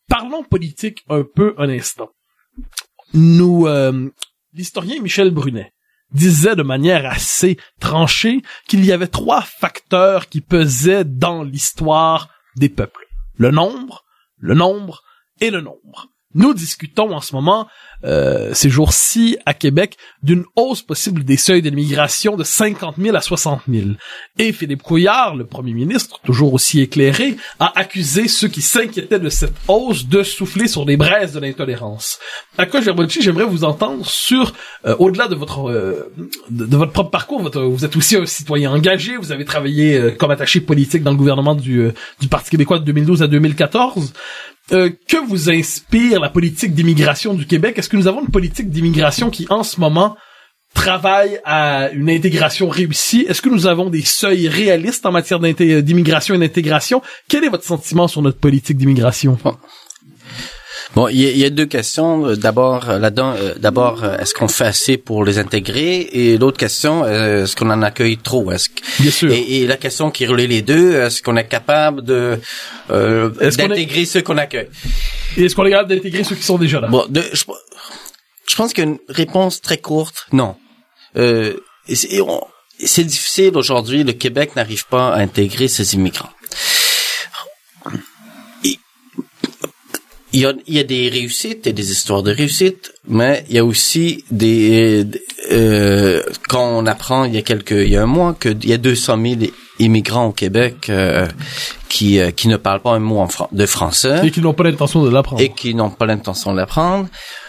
Parlons politique un peu un instant. Nous, euh, l'historien Michel Brunet disait de manière assez tranchée qu'il y avait trois facteurs qui pesaient dans l'histoire des peuples. Le nombre, le nombre et le nombre. Nous discutons en ce moment, euh, ces jours-ci, à Québec, d'une hausse possible des seuils de l'immigration de cinquante mille à soixante mille. Et Philippe Couillard, le premier ministre, toujours aussi éclairé, a accusé ceux qui s'inquiétaient de cette hausse de souffler sur les braises de l'intolérance. À quoi j'aimerais vous entendre sur, euh, au-delà de votre euh, de, de votre propre parcours, votre, vous êtes aussi un citoyen engagé, vous avez travaillé euh, comme attaché politique dans le gouvernement du, euh, du Parti québécois de deux mille douze à deux mille quatorze. Euh, que vous inspire la politique d'immigration du Québec? Est-ce que nous avons une politique d'immigration qui, en ce moment, travaille à une intégration réussie? Est-ce que nous avons des seuils réalistes en matière d'immigration et d'intégration? Quel est votre sentiment sur notre politique d'immigration? Bon, bon il y, y a deux questions. D'abord, là-dedans, d'abord, est-ce qu'on fait assez pour les intégrer? Et l'autre question, est-ce qu'on en accueille trop? Est-ce que... Bien sûr. Et, et la question qui relie les deux, est-ce qu'on est capable de euh, d'intégrer est... ceux qu'on accueille? Et est-ce qu'on est capable d'intégrer ceux qui sont déjà là? Bon, de, je, je pense qu'il y a une réponse très courte. Non. Euh, c'est, on, c'est difficile aujourd'hui. Le Québec n'arrive pas à intégrer ses immigrants. Il y a, il y a des réussites et des histoires de réussite, mais il y a aussi des, euh, quand on apprend il y a quelques, il y a un mois qu'il y a deux cent mille immigrants au Québec euh, qui euh, qui ne parlent pas un mot en fran- de français et qui n'ont pas l'intention de l'apprendre et qui n'ont pas l'intention de l'apprendre.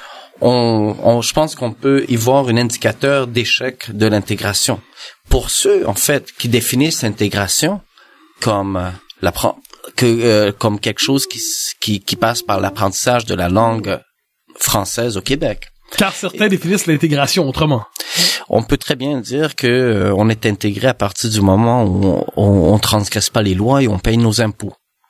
On, on, je pense qu'on peut y voir un indicateur d'échec de l'intégration. Pour ceux, en fait, qui définissent l'intégration comme euh, l'apprendre. que euh, comme quelque chose qui, qui qui passe par l'apprentissage de la langue française au Québec. Car certains définissent l'intégration autrement. On peut très bien dire que euh, on est intégré à partir du moment où on, on, on transgresse pas les lois et on paye nos impôts.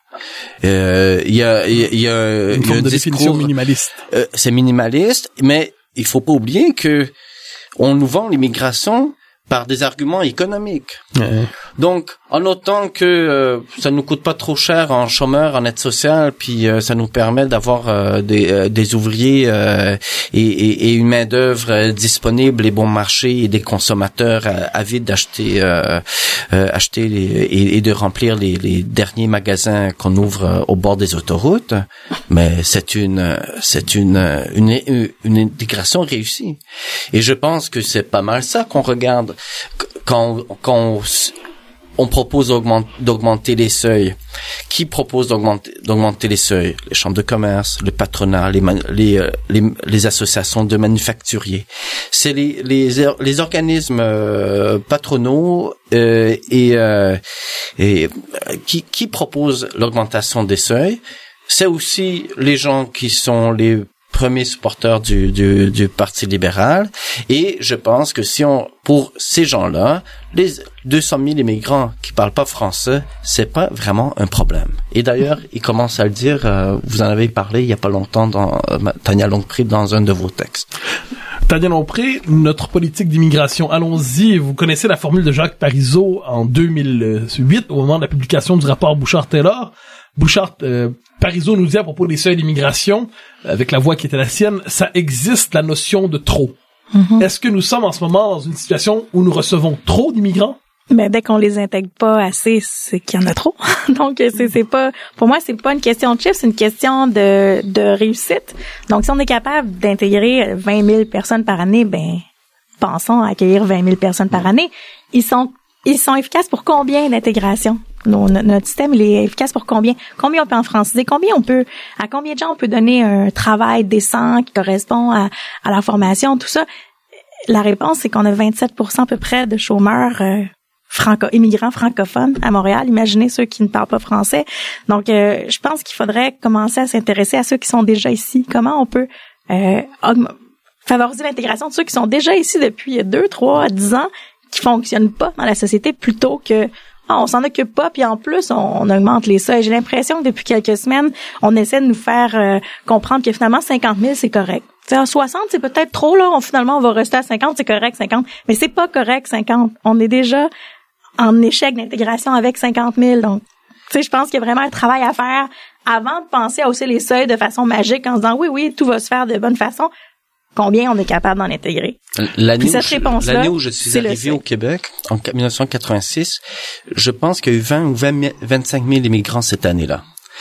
Euh, il y a il y a, il y a une il y a forme un de discours, définition minimaliste. Euh, c'est minimaliste, mais il faut pas oublier que on nous vend l'immigration par des arguments économiques. Ouais. Donc, en autant que euh, ça nous coûte pas trop cher en chômeurs, en aide sociale, puis euh, ça nous permet d'avoir euh, des, euh, des ouvriers euh, et, et, et une main d'œuvre euh, disponible et bon marché et des consommateurs euh, avides d'acheter, euh, euh, acheter les, et, et de remplir les, les derniers magasins qu'on ouvre euh, au bord des autoroutes. Mais c'est une, c'est une, une, une, une intégration réussie. Et je pense que c'est pas mal ça qu'on regarde. Quand, quand on, on propose d'augmenter, d'augmenter les seuils, qui propose d'augmenter, d'augmenter les seuils? Les chambres de commerce, le patronat, les, les, les, les associations de manufacturiers. C'est les, les, les organismes euh, patronaux euh, et, euh, et qui, qui proposent l'augmentation des seuils. C'est aussi les gens qui sont les premier supporteur du, du, du Parti libéral. Et je pense que si on, pour ces gens-là, les deux cent mille immigrants qui parlent pas français, c'est pas vraiment un problème. Et d'ailleurs, ils commencent à le dire, euh, vous en avez parlé il y a pas longtemps dans, euh, Tania Longpré dans un de vos textes. Tania Longpré, notre politique d'immigration, allons-y. Vous connaissez la formule de Jacques Parizeau en deux mille huit, au moment de la publication du rapport Bouchard-Taylor. Bouchard, euh, Parizeau nous dit à propos des seuils d'immigration, avec la voix qui était la sienne, ça existe la notion de trop. Mm-hmm. Est-ce que nous sommes en ce moment dans une situation où nous recevons trop d'immigrants? Mais dès qu'on les intègre pas assez, c'est qu'il y en a trop. Donc c'est c'est pas, pour moi c'est pas une question de chiffres, c'est une question de de réussite. Donc si on est capable d'intégrer vingt mille personnes par année, ben pensons à accueillir vingt mille personnes par année. Ils sont ils sont efficaces pour combien d'intégration? Nos, notre système, il est efficace pour combien? Combien on peut en franciser? Combien on peut, à combien de gens on peut donner un travail décent qui correspond à, à leur formation, tout ça? La réponse, c'est qu'on a vingt-sept pour cent à peu près de chômeurs euh, franco, immigrants francophones à Montréal. Imaginez ceux qui ne parlent pas français. Donc, euh, je pense qu'il faudrait commencer à s'intéresser à ceux qui sont déjà ici. Comment on peut euh, augm- favoriser l'intégration de ceux qui sont déjà ici depuis deux, trois, dix ans, qui fonctionnent pas dans la société, plutôt que ah, on s'en occupe pas, puis en plus, on, on augmente les seuils. J'ai l'impression que depuis quelques semaines, on essaie de nous faire euh, comprendre que finalement, cinquante mille, c'est correct. T'sais, à soixante, c'est peut-être trop, là. On, finalement, on va rester à cinquante, c'est correct, cinquante. Mais c'est pas correct, cinquante. On est déjà en échec d'intégration avec cinquante mille. Donc, tu sais, je pense qu'il y a vraiment un travail à faire avant de penser à hausser les seuils de façon magique en se disant oui, oui, tout va se faire de bonne façon, combien on est capable d'en intégrer? L'année, cette où, réponse-là, l'année où je suis arrivé au Québec, en dix-neuf cent quatre-vingt-six, je pense qu'il y a eu vingt ou vingt, vingt-cinq mille immigrants cette année-là.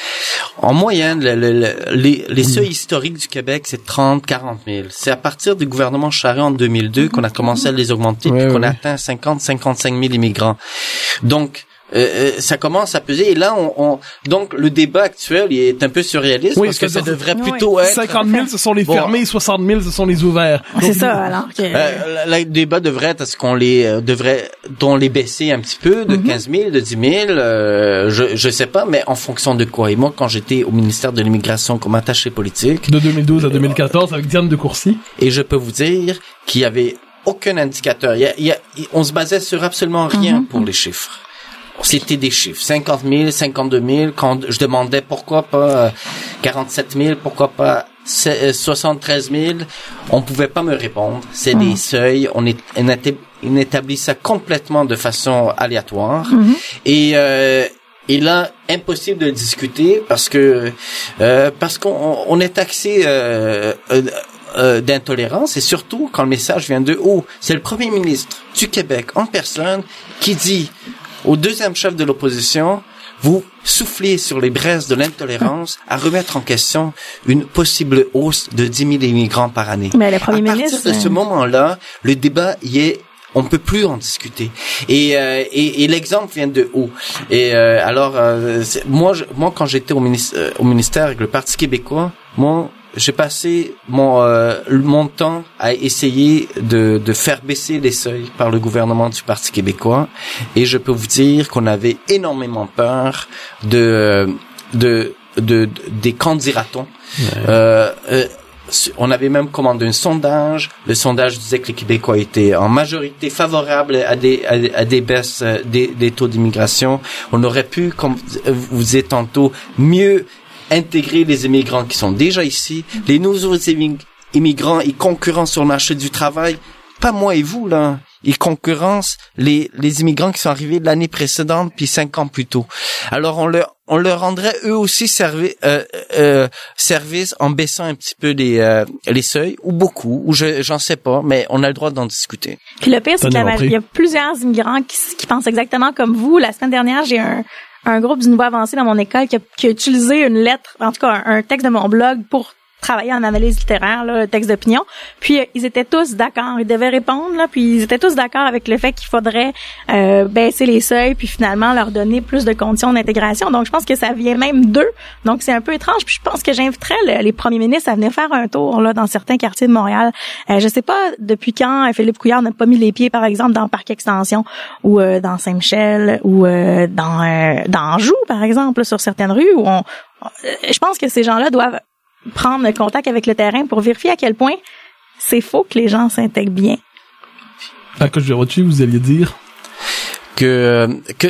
En moyenne, le, le, le, les, les seuils historiques du Québec, c'est trente, quarante mille. C'est à partir du gouvernement Charest en deux mille deux qu'on a commencé à les augmenter, ouais, puis qu'on ouais. a atteint cinquante, cinquante-cinq mille immigrants. Donc, Euh, ça commence à peser et là on, on donc le débat actuel il est un peu surréaliste oui, parce que ça dire, devrait oui. plutôt être cinquante mille ce sont les Bon. fermés, soixante mille ce sont les ouverts. C'est Donc, ça, alors que... Euh, le débat devrait être est-ce qu'on les euh, devrait dont les baisser un petit peu de Mm-hmm. quinze mille, de dix mille, euh, je je sais pas, mais en fonction de quoi. Et moi, quand j'étais au ministère de l'immigration comme attaché politique, de deux mille douze à deux mille quatorze avec Diane de Courcy. et je peux vous dire qu'il y avait aucun indicateur. Il y a, il y a, on se basait sur absolument rien Mm-hmm. pour les chiffres. C'était des chiffres, cinquante mille, cinquante-deux mille. Quand je demandais pourquoi pas quarante-sept mille, pourquoi pas soixante-treize mille, on pouvait pas me répondre. C'est Mm. des seuils, on est on étab- on établit ça complètement de façon aléatoire. Mm-hmm. Et euh, et là, impossible de le discuter parce que euh, parce qu'on on est taxé euh, euh, euh, d'intolérance et surtout quand le message vient de haut. C'est le premier ministre du Québec en personne qui dit au deuxième chef de l'opposition, vous soufflez sur les braises de l'intolérance à remettre en question une possible hausse de dix mille immigrants par année. Mais le premier à partir ministre... de ce moment-là, le débat y est, on peut plus en discuter. Et, euh, et, et l'exemple vient de haut. Et euh, alors, euh, c'est- moi, je, moi, quand j'étais au ministère, au ministère avec le Parti québécois, moi, j'ai passé mon euh, mon temps à essayer de de faire baisser les seuils par le gouvernement du Parti québécois et je peux vous dire qu'on avait énormément peur de de de, de des qu'en dira-t-on. Euh, euh, on avait même commandé un sondage. Le sondage disait que les Québécois étaient en majorité favorables à des à, à des baisses euh, des, des taux d'immigration. On aurait pu, comme vous disiez tantôt, mieux intégrer les immigrants qui sont déjà ici, les nouveaux immig- immigrants, ils concurrencent sur le marché du travail, pas moi et vous, là. Ils concurrencent les, les immigrants qui sont arrivés l'année précédente puis cinq ans plus tôt. Alors, on leur, on leur rendrait eux aussi servi, euh, euh, service en baissant un petit peu les, euh, les seuils, ou beaucoup, ou je, j'en sais pas, mais on a le droit d'en discuter. Puis le pire, c'est Tenez, qu'il y, on a- prie. il y a plusieurs immigrants qui, qui pensent exactement comme vous. La semaine dernière, j'ai un, un groupe du niveau avancé dans mon école qui a, qui a utilisé une lettre, en tout cas un, un texte de mon blog pour travailler en analyse littéraire, là, le texte d'opinion. Puis euh, ils étaient tous d'accord, ils devaient répondre, là, puis ils étaient tous d'accord avec le fait qu'il faudrait euh, baisser les seuils, puis finalement leur donner plus de conditions d'intégration. Donc je pense que ça vient même d'eux. Donc c'est un peu étrange. Puis je pense que j'inviterais le- les premiers ministres à venir faire un tour là dans certains quartiers de Montréal. Euh, je sais pas depuis quand euh, Philippe Couillard n'a pas mis les pieds, par exemple, dans le parc Extension ou euh, dans Saint-Michel ou euh, dans euh, dans Anjou, par exemple, là, sur certaines rues où on. euh, je pense que ces gens-là doivent prendre contact avec le terrain pour vérifier à quel point c'est faux que les gens s'intègrent bien. À Coach de Rothschild, vous alliez dire? Que, que,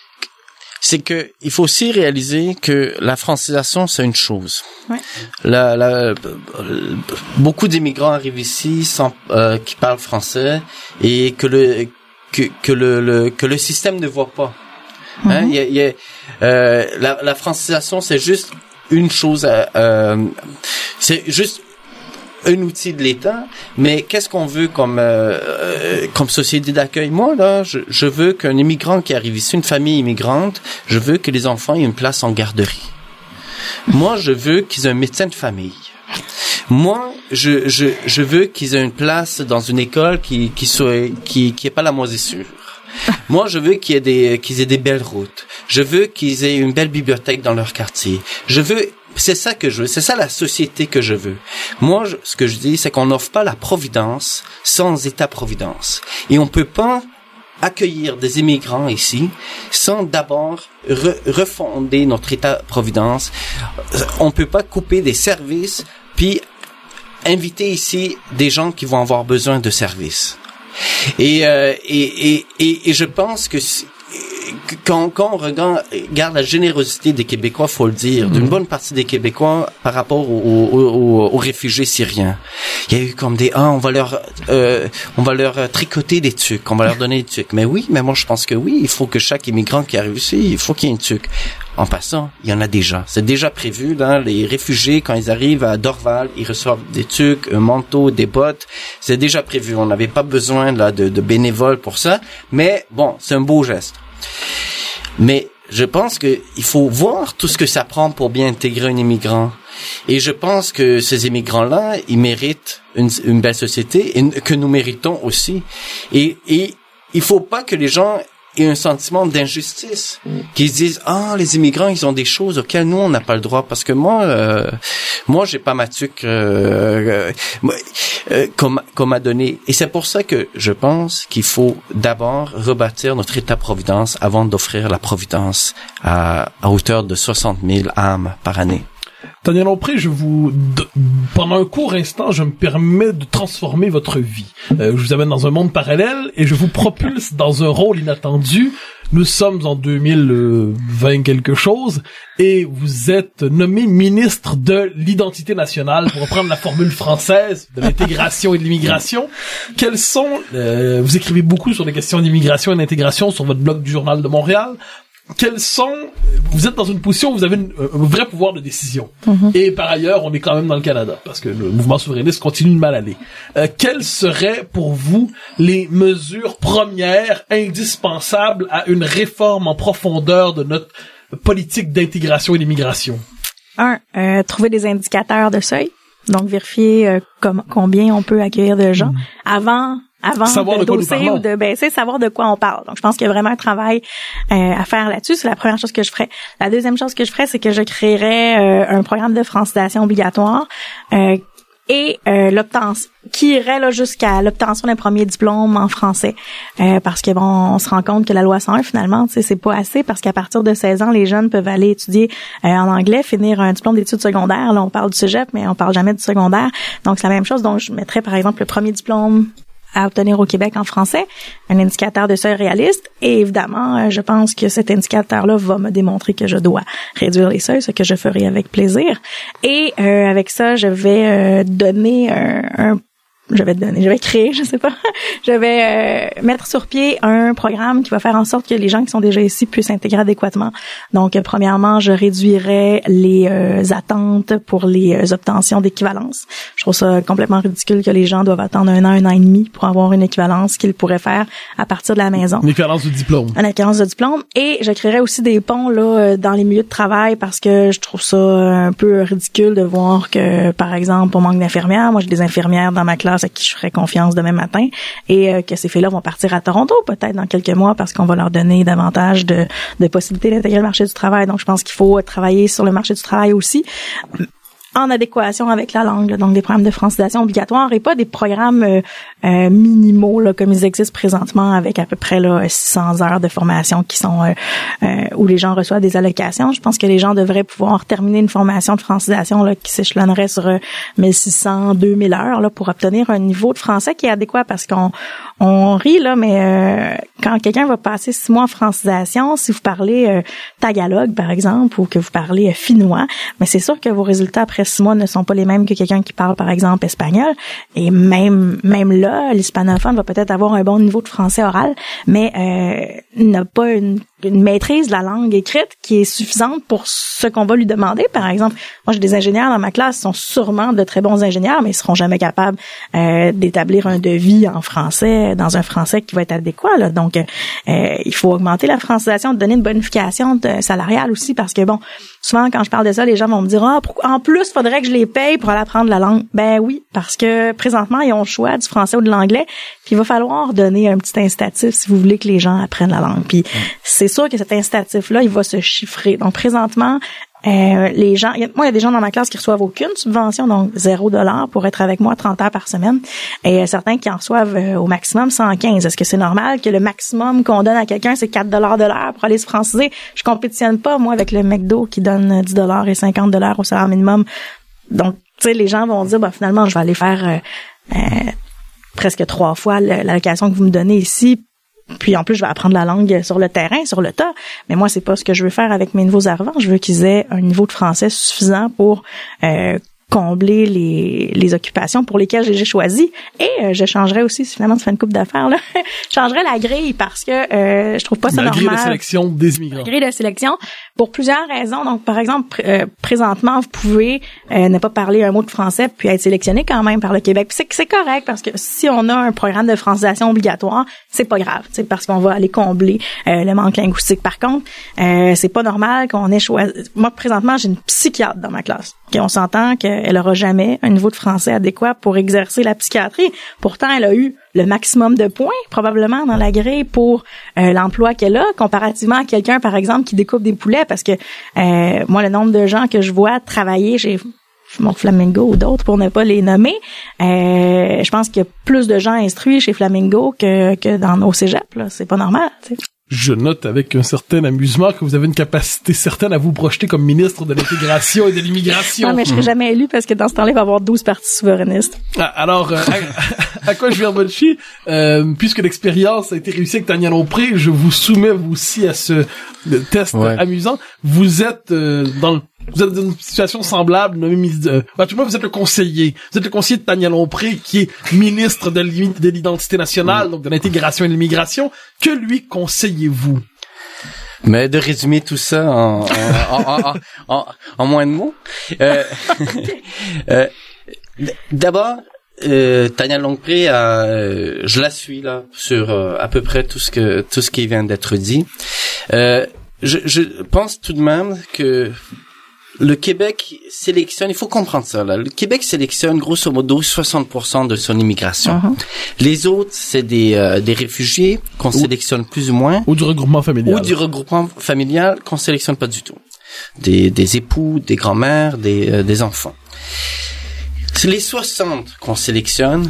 c'est que, il faut aussi réaliser que la francisation, c'est une chose. Ouais. La, la, beaucoup d'immigrants arrivent ici sans, euh, qui parlent français et que le, que, que le, le, que le système ne voit pas. Hein, Mhm. il y a, il y a, euh, la, la francisation, c'est juste une chose, euh, euh, c'est juste un outil de l'État, mais qu'est-ce qu'on veut comme euh, euh, comme société d'accueil? Moi, là, je, je veux qu'un immigrant qui arrive ici, une famille immigrante, je veux que les enfants aient une place en garderie. Moi, je veux qu'ils aient un médecin de famille. Moi, je je je veux qu'ils aient une place dans une école qui qui soit qui qui ait pas la moisissure. Moi, je veux qu'il y ait des, qu'ils aient des belles routes. Je veux qu'ils aient une belle bibliothèque dans leur quartier. Je veux, c'est ça que je veux. C'est ça la société que je veux. Moi, je, ce que je dis, c'est qu'on n'offre pas la providence sans État-providence. Et on peut pas accueillir des immigrants ici sans d'abord re, refonder notre État-providence. On peut pas couper des services puis inviter ici des gens qui vont avoir besoin de services. Et, euh, et, et, et, et je pense que si, quand, quand on regarde, regarde la générosité des Québécois, faut le dire, d'une bonne partie des Québécois par rapport aux, aux, aux, aux réfugiés syriens, il y a eu comme des ah on va leur euh, on va leur tricoter des tucs, on va leur donner des tucs. Mais oui, mais moi je pense que oui, il faut que chaque immigrant qui arrive ici, il faut qu'il y ait une tuc. en passant, il y en a déjà. C'est déjà prévu, là, les réfugiés, quand ils arrivent à Dorval, ils reçoivent des trucs, un manteau, des bottes. C'est déjà prévu. On n'avait pas besoin, là, de, de bénévoles pour ça. Mais bon, c'est un beau geste. Mais je pense que il faut voir tout ce que ça prend pour bien intégrer un immigrant. Et je pense que ces immigrants-là, ils méritent une, une belle société et que nous méritons aussi. Et, et il faut pas que les gens aient un sentiment d'injustice, qu'ils se disent ah les immigrants ils ont des choses auxquelles nous on n'a pas le droit parce que moi euh, moi j'ai pas ma tuque euh, euh, comme comme à donner. Et c'est pour ça que je pense qu'il faut d'abord rebâtir notre État-providence avant d'offrir la providence à, à hauteur de soixante mille âmes par année. Daniel Lompré, je vous, de, pendant un court instant, je me permets de transformer votre vie. Euh, je vous amène dans un monde parallèle et je vous propulse dans un rôle inattendu. Nous sommes en deux mille vingt quelque chose et vous êtes nommé ministre de l'identité nationale pour reprendre la formule française de l'intégration et de l'immigration. Quels sont, euh, vous écrivez beaucoup sur les questions d'immigration et d'intégration sur votre blog du Journal de Montréal. Quels sont, vous êtes dans une position où vous avez une, un vrai pouvoir de décision. Mm-hmm. Et par ailleurs, on est quand même dans le Canada, parce que le mouvement souverainiste continue de mal aller. Euh, quelles seraient pour vous les mesures premières indispensables à une réforme en profondeur de notre politique d'intégration et d'immigration? Un, euh, trouver des indicateurs de seuil. Donc, vérifier euh, com- combien on peut accueillir de gens. Mm. Avant... avant savoir de, de doser ou de baisser, savoir de quoi on parle. Donc, je pense qu'il y a vraiment un travail euh, à faire là-dessus. C'est la première chose que je ferais. La deuxième chose que je ferais, c'est que je créerais euh, un programme de francisation obligatoire euh, et euh, l'obtention qui irait là jusqu'à l'obtention d'un premier diplôme en français. Euh, parce que bon, on se rend compte que la loi cent un, finalement, tu sais, c'est pas assez parce qu'à partir de seize ans, les jeunes peuvent aller étudier euh, en anglais, finir un diplôme d'études secondaires. Là, on parle du cégep, mais on parle jamais du secondaire. Donc, c'est la même chose. Donc, je mettrais, par exemple, le premier diplôme à obtenir au Québec en français, un indicateur de seuil réaliste. Et évidemment, je pense que cet indicateur-là va me démontrer que je dois réduire les seuils, ce que je ferai avec plaisir. Et euh, avec ça, je vais euh, donner un, un je vais donner, je vais créer, je sais pas, je vais euh, mettre sur pied un programme qui va faire en sorte que les gens qui sont déjà ici puissent s'intégrer adéquatement. Donc, euh, premièrement, je réduirais les euh, attentes pour les euh, obtentions d'équivalence. Je trouve ça complètement ridicule que les gens doivent attendre un an, un an et demi pour avoir une équivalence qu'ils pourraient faire à partir de la maison. Une équivalence de diplôme. Une équivalence de diplôme. Et je créerais aussi des ponts là dans les milieux de travail parce que je trouve ça un peu ridicule de voir que, par exemple, on manque d'infirmières. Moi, j'ai des infirmières dans ma classe à qui je ferais confiance demain matin et euh, que ces filles-là vont partir à Toronto peut-être dans quelques mois parce qu'on va leur donner davantage de, de possibilités d'intégrer le marché du travail. Donc, je pense qu'il faut travailler sur le marché du travail aussi en adéquation avec la langue, là, donc des programmes de francisation obligatoires et pas des programmes euh, euh, minimaux là, comme ils existent présentement avec à peu près là six cents heures de formation qui sont euh, euh, où les gens reçoivent des allocations. Je pense que les gens devraient pouvoir terminer une formation de francisation là qui s'échelonnerait sur euh, mille six cents, deux mille heures là pour obtenir un niveau de français qui est adéquat parce qu'on on rit là, mais euh, quand quelqu'un va passer six mois en francisation, si vous parlez euh, tagalog par exemple ou que vous parlez euh, finnois, mais c'est sûr que vos résultats après six mois ne sont pas les mêmes que quelqu'un qui parle, par exemple, espagnol. Et même même là, l'hispanophone va peut-être avoir un bon niveau de français oral, mais euh, n'a pas une, une maîtrise de la langue écrite qui est suffisante pour ce qu'on va lui demander. Par exemple, moi, j'ai des ingénieurs dans ma classe qui sont sûrement de très bons ingénieurs, mais ils seront jamais capables euh, d'établir un devis en français, dans un français qui va être adéquat. Là. Donc, euh, il faut augmenter la francisation, donner une bonification de, salariale aussi, parce que, bon, souvent, quand je parle de ça, les gens vont me dire « Ah, oh, en plus, faudrait que je les paye pour aller apprendre la langue. » Ben oui, parce que présentement, ils ont le choix du français ou de l'anglais, puis il va falloir donner un petit incitatif si vous voulez que les gens apprennent la langue. Puis c'est sûr que cet incitatif-là, il va se chiffrer. Donc présentement, euh, les gens, y a, moi, il y a des gens dans ma classe qui reçoivent aucune subvention, donc zéro dollar pour être avec moi trente heures par semaine. Et euh, certains qui en reçoivent euh, au maximum cent quinze. Est-ce que c'est normal que le maximum qu'on donne à quelqu'un, c'est quatre dollars de l'heure pour aller se franciser? Je compétitionne pas, moi, avec le McDo qui donne dix dollars et cinquante dollars au salaire minimum. Donc, tu sais, les gens vont dire, bah finalement, je vais aller faire euh, euh, presque trois fois l'allocation que vous me donnez ici. Puis en plus, je vais apprendre la langue sur le terrain, sur le tas. Mais moi, c'est pas ce que je veux faire avec mes nouveaux arrivants. Je veux qu'ils aient un niveau de français suffisant pour euh, combler les les occupations pour lesquelles j'ai choisi. Et euh, je changerais aussi, finalement, tu fais une coupe d'affaires, là, je changerais la grille parce que euh, je trouve pas ça la normal. La grille de sélection des immigrants. La grille de sélection pour plusieurs raisons. Donc, par exemple, pr- euh, présentement, vous pouvez euh, ne pas parler un mot de français puis être sélectionné quand même par le Québec. Puis c'est, c'est correct parce que si on a un programme de francisation obligatoire, c'est pas grave, c'est parce qu'on va aller combler euh, le manque linguistique. Par contre, euh, c'est pas normal qu'on ait choisi. Moi, présentement, j'ai une psychiatre dans ma classe. Okay, on s'entend qu'elle aura jamais un niveau de français adéquat pour exercer la psychiatrie. Pourtant, elle a eu le maximum de points, probablement, dans la grille pour euh, l'emploi qu'elle a, comparativement à quelqu'un, par exemple, qui découpe des poulets, parce que euh, moi, le nombre de gens que je vois travailler chez mon Flamingo ou d'autres, pour ne pas les nommer, euh, je pense qu'il y a plus de gens instruits chez Flamingo que, que dans nos cégeps, là. C'est pas normal, tu sais. Je note avec un certain amusement que vous avez une capacité certaine à vous projeter comme ministre de l'intégration et de l'immigration. Non, mais je serai jamais élu parce que dans ce temps-là, il va y avoir douze partis souverainistes. Ah, alors, euh, à, à quoi je viens de chier, euh, puisque l'expérience a été réussie avec Tania Lompré, je vous soumets vous aussi à ce test ouais. amusant. Vous êtes euh, dans le Vous êtes dans une situation semblable, euh, bah, tout le monde, vous êtes le conseiller. Vous êtes le conseiller de Tania Lompré, qui est ministre de l'identité nationale, mmh. donc de l'intégration et de l'immigration. Que lui conseillez-vous? Mais de résumer tout ça en, en, en, en, en, en moins de mots. Euh, euh, d'abord, euh, Tania Lompré, euh, je la suis là sur euh, à peu près tout ce que tout ce qui vient d'être dit. Euh, je, je pense tout de même que le Québec sélectionne, il faut comprendre ça, là. Le Québec sélectionne grosso modo soixante pour cent de son immigration. Uh-huh. Les autres, c'est des, euh, des réfugiés qu'on ou, sélectionne plus ou moins. Ou du regroupement familial. Ou du regroupement familial qu'on sélectionne pas du tout. Des, des époux, des grands-mères, des, euh, des enfants. C'est les soixante qu'on sélectionne.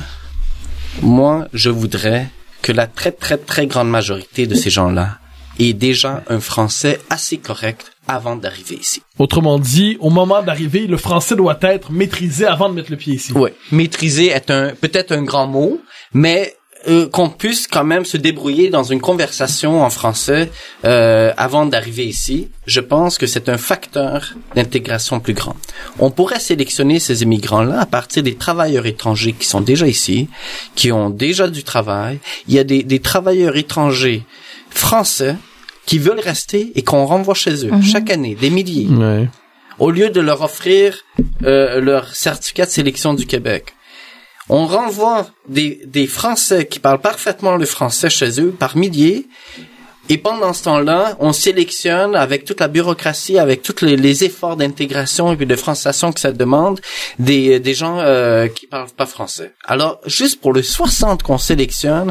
Moi, je voudrais que la très très très grande majorité de ces gens-là aient déjà un français assez correct avant d'arriver ici. Autrement dit, au moment d'arriver, le français doit être maîtrisé avant de mettre le pied ici. Oui, maîtriser est un peut-être un grand mot, mais euh, qu'on puisse quand même se débrouiller dans une conversation en français euh, avant d'arriver ici. Je pense que c'est un facteur d'intégration plus grand. On pourrait sélectionner ces immigrants-là à partir des travailleurs étrangers qui sont déjà ici, qui ont déjà du travail. Il y a des, des travailleurs étrangers français qui veulent rester et qu'on renvoie chez eux mm-hmm. chaque année, des milliers, ouais. au lieu de leur offrir euh, leur certificat de sélection du Québec. On renvoie des, des Français qui parlent parfaitement le français chez eux par milliers, et pendant ce temps-là, on sélectionne avec toute la bureaucratie, avec tous les, les efforts d'intégration et puis de francisation que ça demande, des, des gens euh, qui parlent pas français. Alors, juste pour le soixante qu'on sélectionne,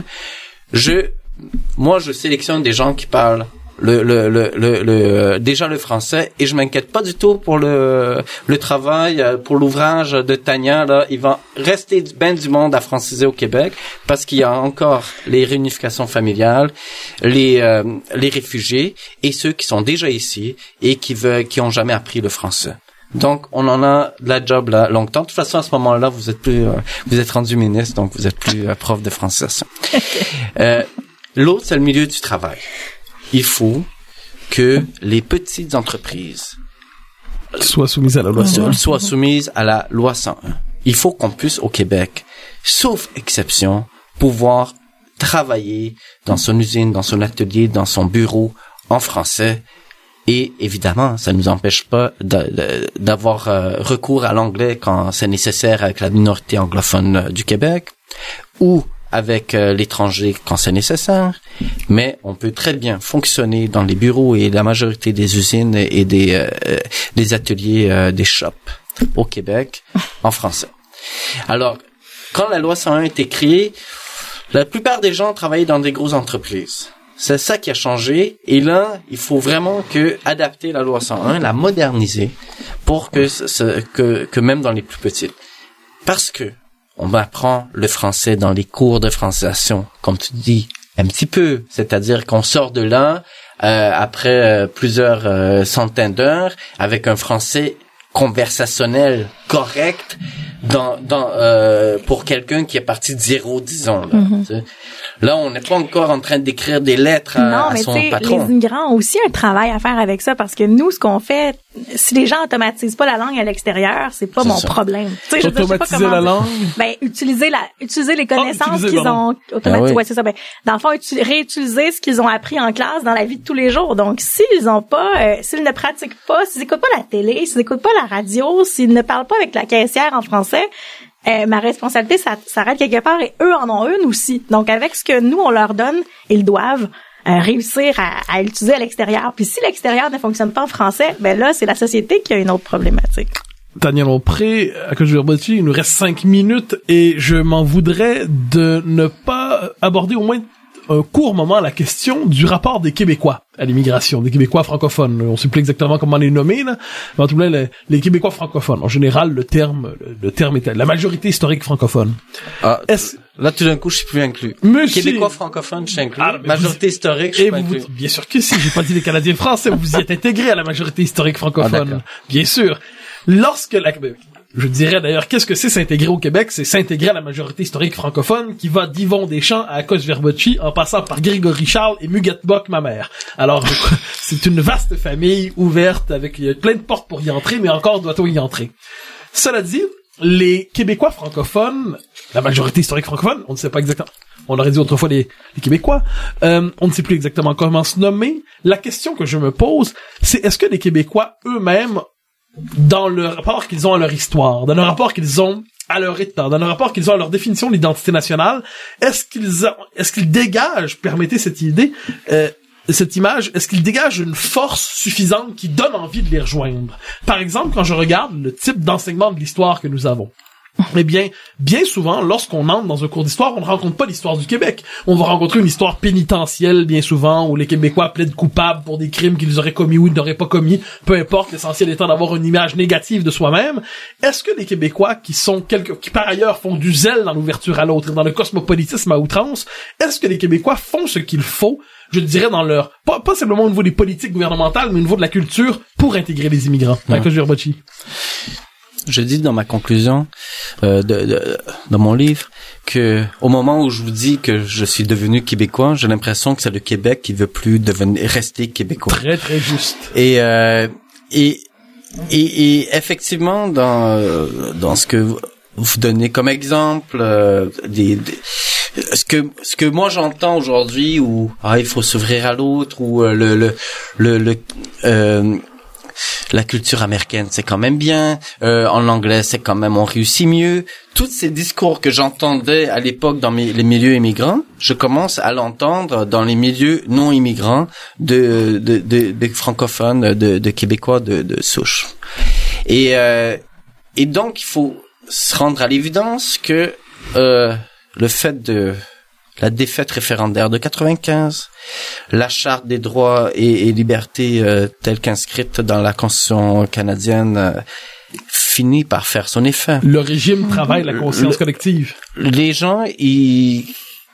je, moi, je sélectionne des gens qui parlent le le le le, le déjà le français, et je m'inquiète pas du tout pour le le travail, pour l'ouvrage de Tania là. Il va rester ben du monde à franciser au Québec parce qu'il y a encore les réunifications familiales, les euh, les réfugiés et ceux qui sont déjà ici et qui veulent qui ont jamais appris le français. Donc on en a de la job là longtemps. De toute façon, à ce moment-là, vous êtes plus euh, vous êtes rendu ministre, donc vous êtes plus euh, prof de français. euh, l'autre, c'est le milieu du travail. Il faut que les petites entreprises soient soumises à la loi cent un. Soient soumises à la loi cent un. Il faut qu'on puisse au Québec, sauf exception, pouvoir travailler dans son usine, dans son atelier, dans son bureau en français. Et évidemment, ça ne nous empêche pas d'avoir recours à l'anglais quand c'est nécessaire avec la minorité anglophone du Québec, ou avec euh, l'étranger quand c'est nécessaire, mais on peut très bien fonctionner dans les bureaux et la majorité des usines et des euh, des ateliers, euh, des shops au Québec en français. Alors, quand la loi cent un a été créée, la plupart des gens travaillaient dans des grosses entreprises. C'est ça qui a changé, et là, il faut vraiment que adapter la loi cent un, la moderniser pour que ce, que que même dans les plus petites, parce que on apprend le français dans les cours de francisation, comme tu dis, un petit peu. C'est-à-dire qu'on sort de là, euh, après euh, plusieurs euh, centaines d'heures, avec un français conversationnel correct, dans dans euh, pour quelqu'un qui est parti de zéro, disons là. Mm-hmm. Tu sais. Là, on n'est pas encore en train d'écrire des lettres à, non, à mais son t'sais, patron. Les immigrants ont aussi un travail à faire avec ça parce que nous, ce qu'on fait, si les gens automatisent pas la langue à l'extérieur, c'est pas c'est mon ça. problème. T'sais, je Automatiser je la langue? Ben, utiliser la, utiliser les connaissances oh, utiliser, qu'ils ont automatisées. Ah oui. Ouais, c'est ça. Ben, dans le fond, utu- réutiliser ce qu'ils ont appris en classe dans la vie de tous les jours. Donc, s'ils ont pas, euh, s'ils ne pratiquent pas, s'ils écoutent pas la télé, s'ils écoutent pas la radio, s'ils ne parlent pas avec la caissière en français, Euh, ma responsabilité, ça s'arrête quelque part et eux en ont une aussi. Donc, avec ce que nous, on leur donne, ils doivent euh, réussir à, à l'utiliser à l'extérieur. Puis si l'extérieur ne fonctionne pas en français, ben là, c'est la société qui a une autre problématique. Tania Lompré, à cause de Verbotti, il nous reste cinq minutes et je m'en voudrais de ne pas aborder au moins un court moment la question du rapport des Québécois à l'immigration, des Québécois francophones. On sait plus exactement comment les nommer, là. Mais en tout cas, les, les Québécois francophones. En général, le terme, le, le terme est la majorité historique francophone. Ah, Est-ce... là, tout d'un coup, je suis plus inclus. Monsieur... Québécois francophones, je suis inclus. Ah, majorité vous... historique, je suis pas inclus. Vous... Bien sûr que si, j'ai pas dit les Canadiens français, vous y êtes intégrés à la majorité historique francophone. Ah, bien sûr. Lorsque la... Je dirais d'ailleurs, qu'est-ce que c'est s'intégrer au Québec? C'est s'intégrer à la majorité historique francophone qui va d'Yvon Deschamps à Akos-Verbotchi en passant par Grégory Charles et Mugat Bock, ma mère. Alors, c'est une vaste famille ouverte avec plein de portes pour y entrer, mais encore doit-on y entrer. Cela dit, les Québécois francophones, la majorité historique francophone, on ne sait pas exactement. On aurait dit autrefois les, les Québécois. Euh, on ne sait plus exactement comment se nommer. La question que je me pose, c'est est-ce que les Québécois eux-mêmes dans le rapport qu'ils ont à leur histoire, dans le rapport qu'ils ont à leur état, dans le rapport qu'ils ont à leur définition de l'identité nationale, est-ce qu'ils ont, est-ce qu'ils dégagent, permettez cette idée, euh, cette image, est-ce qu'ils dégagent une force suffisante qui donne envie de les rejoindre? Par exemple, quand je regarde le type d'enseignement de l'histoire que nous avons, eh bien, bien souvent, lorsqu'on entre dans un cours d'histoire, on ne rencontre pas l'histoire du Québec. On va rencontrer une histoire pénitentielle, bien souvent, où les Québécois plaident coupables pour des crimes qu'ils auraient commis ou ils n'auraient pas commis. Peu importe, l'essentiel étant d'avoir une image négative de soi-même. Est-ce que les Québécois, qui sont quelques, qui par ailleurs font du zèle dans l'ouverture à l'autre et dans le cosmopolitisme à outrance, est-ce que les Québécois font ce qu'il faut, je dirais, dans leur, pas, pas simplement au niveau des politiques gouvernementales, mais au niveau de la culture, pour intégrer les immigrants? Ouais. Avec Verbotti. Je dis dans ma conclusion euh, de, de dans mon livre que au moment où je vous dis que je suis devenu québécois, j'ai l'impression que c'est le Québec qui veut plus devenir rester québécois. Très très juste. Et euh, et, et et effectivement dans dans ce que vous donnez comme exemple euh, des, des ce que ce que moi j'entends aujourd'hui où ah il faut s'ouvrir à l'autre ou euh, le le le, le euh, la culture américaine, c'est quand même bien. Euh, en anglais, c'est quand même, on réussit mieux. Tous ces discours que j'entendais à l'époque dans mes, les milieux immigrants, je commence à l'entendre dans les milieux non immigrants de, de, de, de francophones, de, de Québécois de, de souche. Et, euh, et donc, il faut se rendre à l'évidence que euh, le fait de la défaite référendaire de quatre-vingt-quinze, la charte des droits et, et libertés euh, telle qu'inscrite dans la Constitution canadienne euh, finit par faire son effet. Le régime travaille la conscience le, collective. Les gens, ils,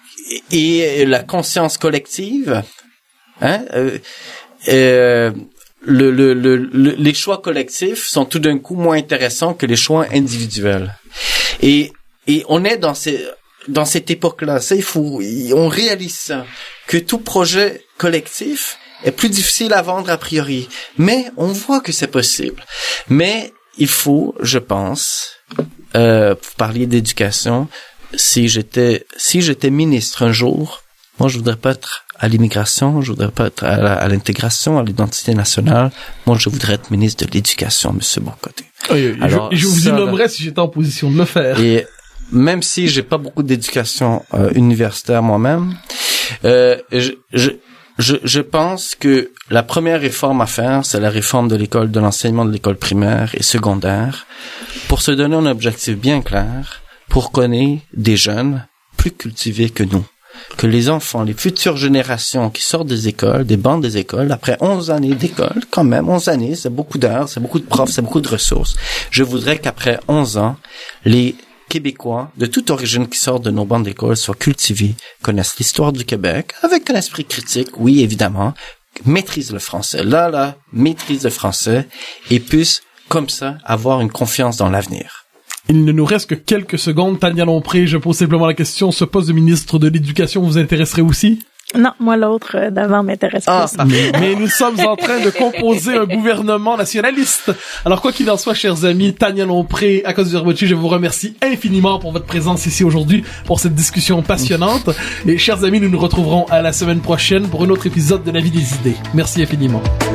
et la conscience collective, hein, euh, euh, le, le, le, le, les choix collectifs sont tout d'un coup moins intéressants que les choix individuels. Et, et on est dans ces dans cette époque-là, ça, il faut, on réalise ça, que tout projet collectif est plus difficile à vendre a priori. Mais on voit que c'est possible. Mais il faut, je pense, euh, vous parliez d'éducation, si j'étais, si j'étais ministre un jour, moi je voudrais pas être à l'immigration, je voudrais pas être à, la, à l'intégration, à l'identité nationale. Moi je voudrais être ministre de l'éducation, monsieur Boncoté. Oui, Alors, je, je vous y nommerais si j'étais en position de le faire. Et, même si j'ai pas beaucoup d'éducation euh, universitaire moi-même, euh, je, je, je, je pense que la première réforme à faire, c'est la réforme de l'école, de l'enseignement de l'école primaire et secondaire, pour se donner un objectif bien clair, pour qu'on ait des jeunes plus cultivés que nous. Que les enfants, les futures générations qui sortent des écoles, des bancs des écoles, après onze années d'école, quand même, onze années, c'est beaucoup d'heures, c'est beaucoup de profs, c'est beaucoup de ressources. Je voudrais qu'après onze ans, les Québécois de toute origine qui sortent de nos bancs d'école soient cultivés, connaissent l'histoire du Québec, avec un esprit critique, oui, évidemment, maîtrisent le français, là, là, maîtrisent le français, et puissent, comme ça, avoir une confiance dans l'avenir. Il ne nous reste que quelques secondes. Tania Lompré, je pose simplement la question, ce poste de ministre de l'Éducation vous intéresserait aussi? Non, moi, l'autre euh, d'avant m'intéresse ah, plus. Mais, mais nous sommes en train de composer un gouvernement nationaliste. Alors, quoi qu'il en soit, chers amis, Tania Lompré, à cause du Verbochi, je vous remercie infiniment pour votre présence ici aujourd'hui, pour cette discussion passionnante. Et chers amis, nous nous retrouverons à la semaine prochaine pour un autre épisode de La Vie des idées. Merci infiniment.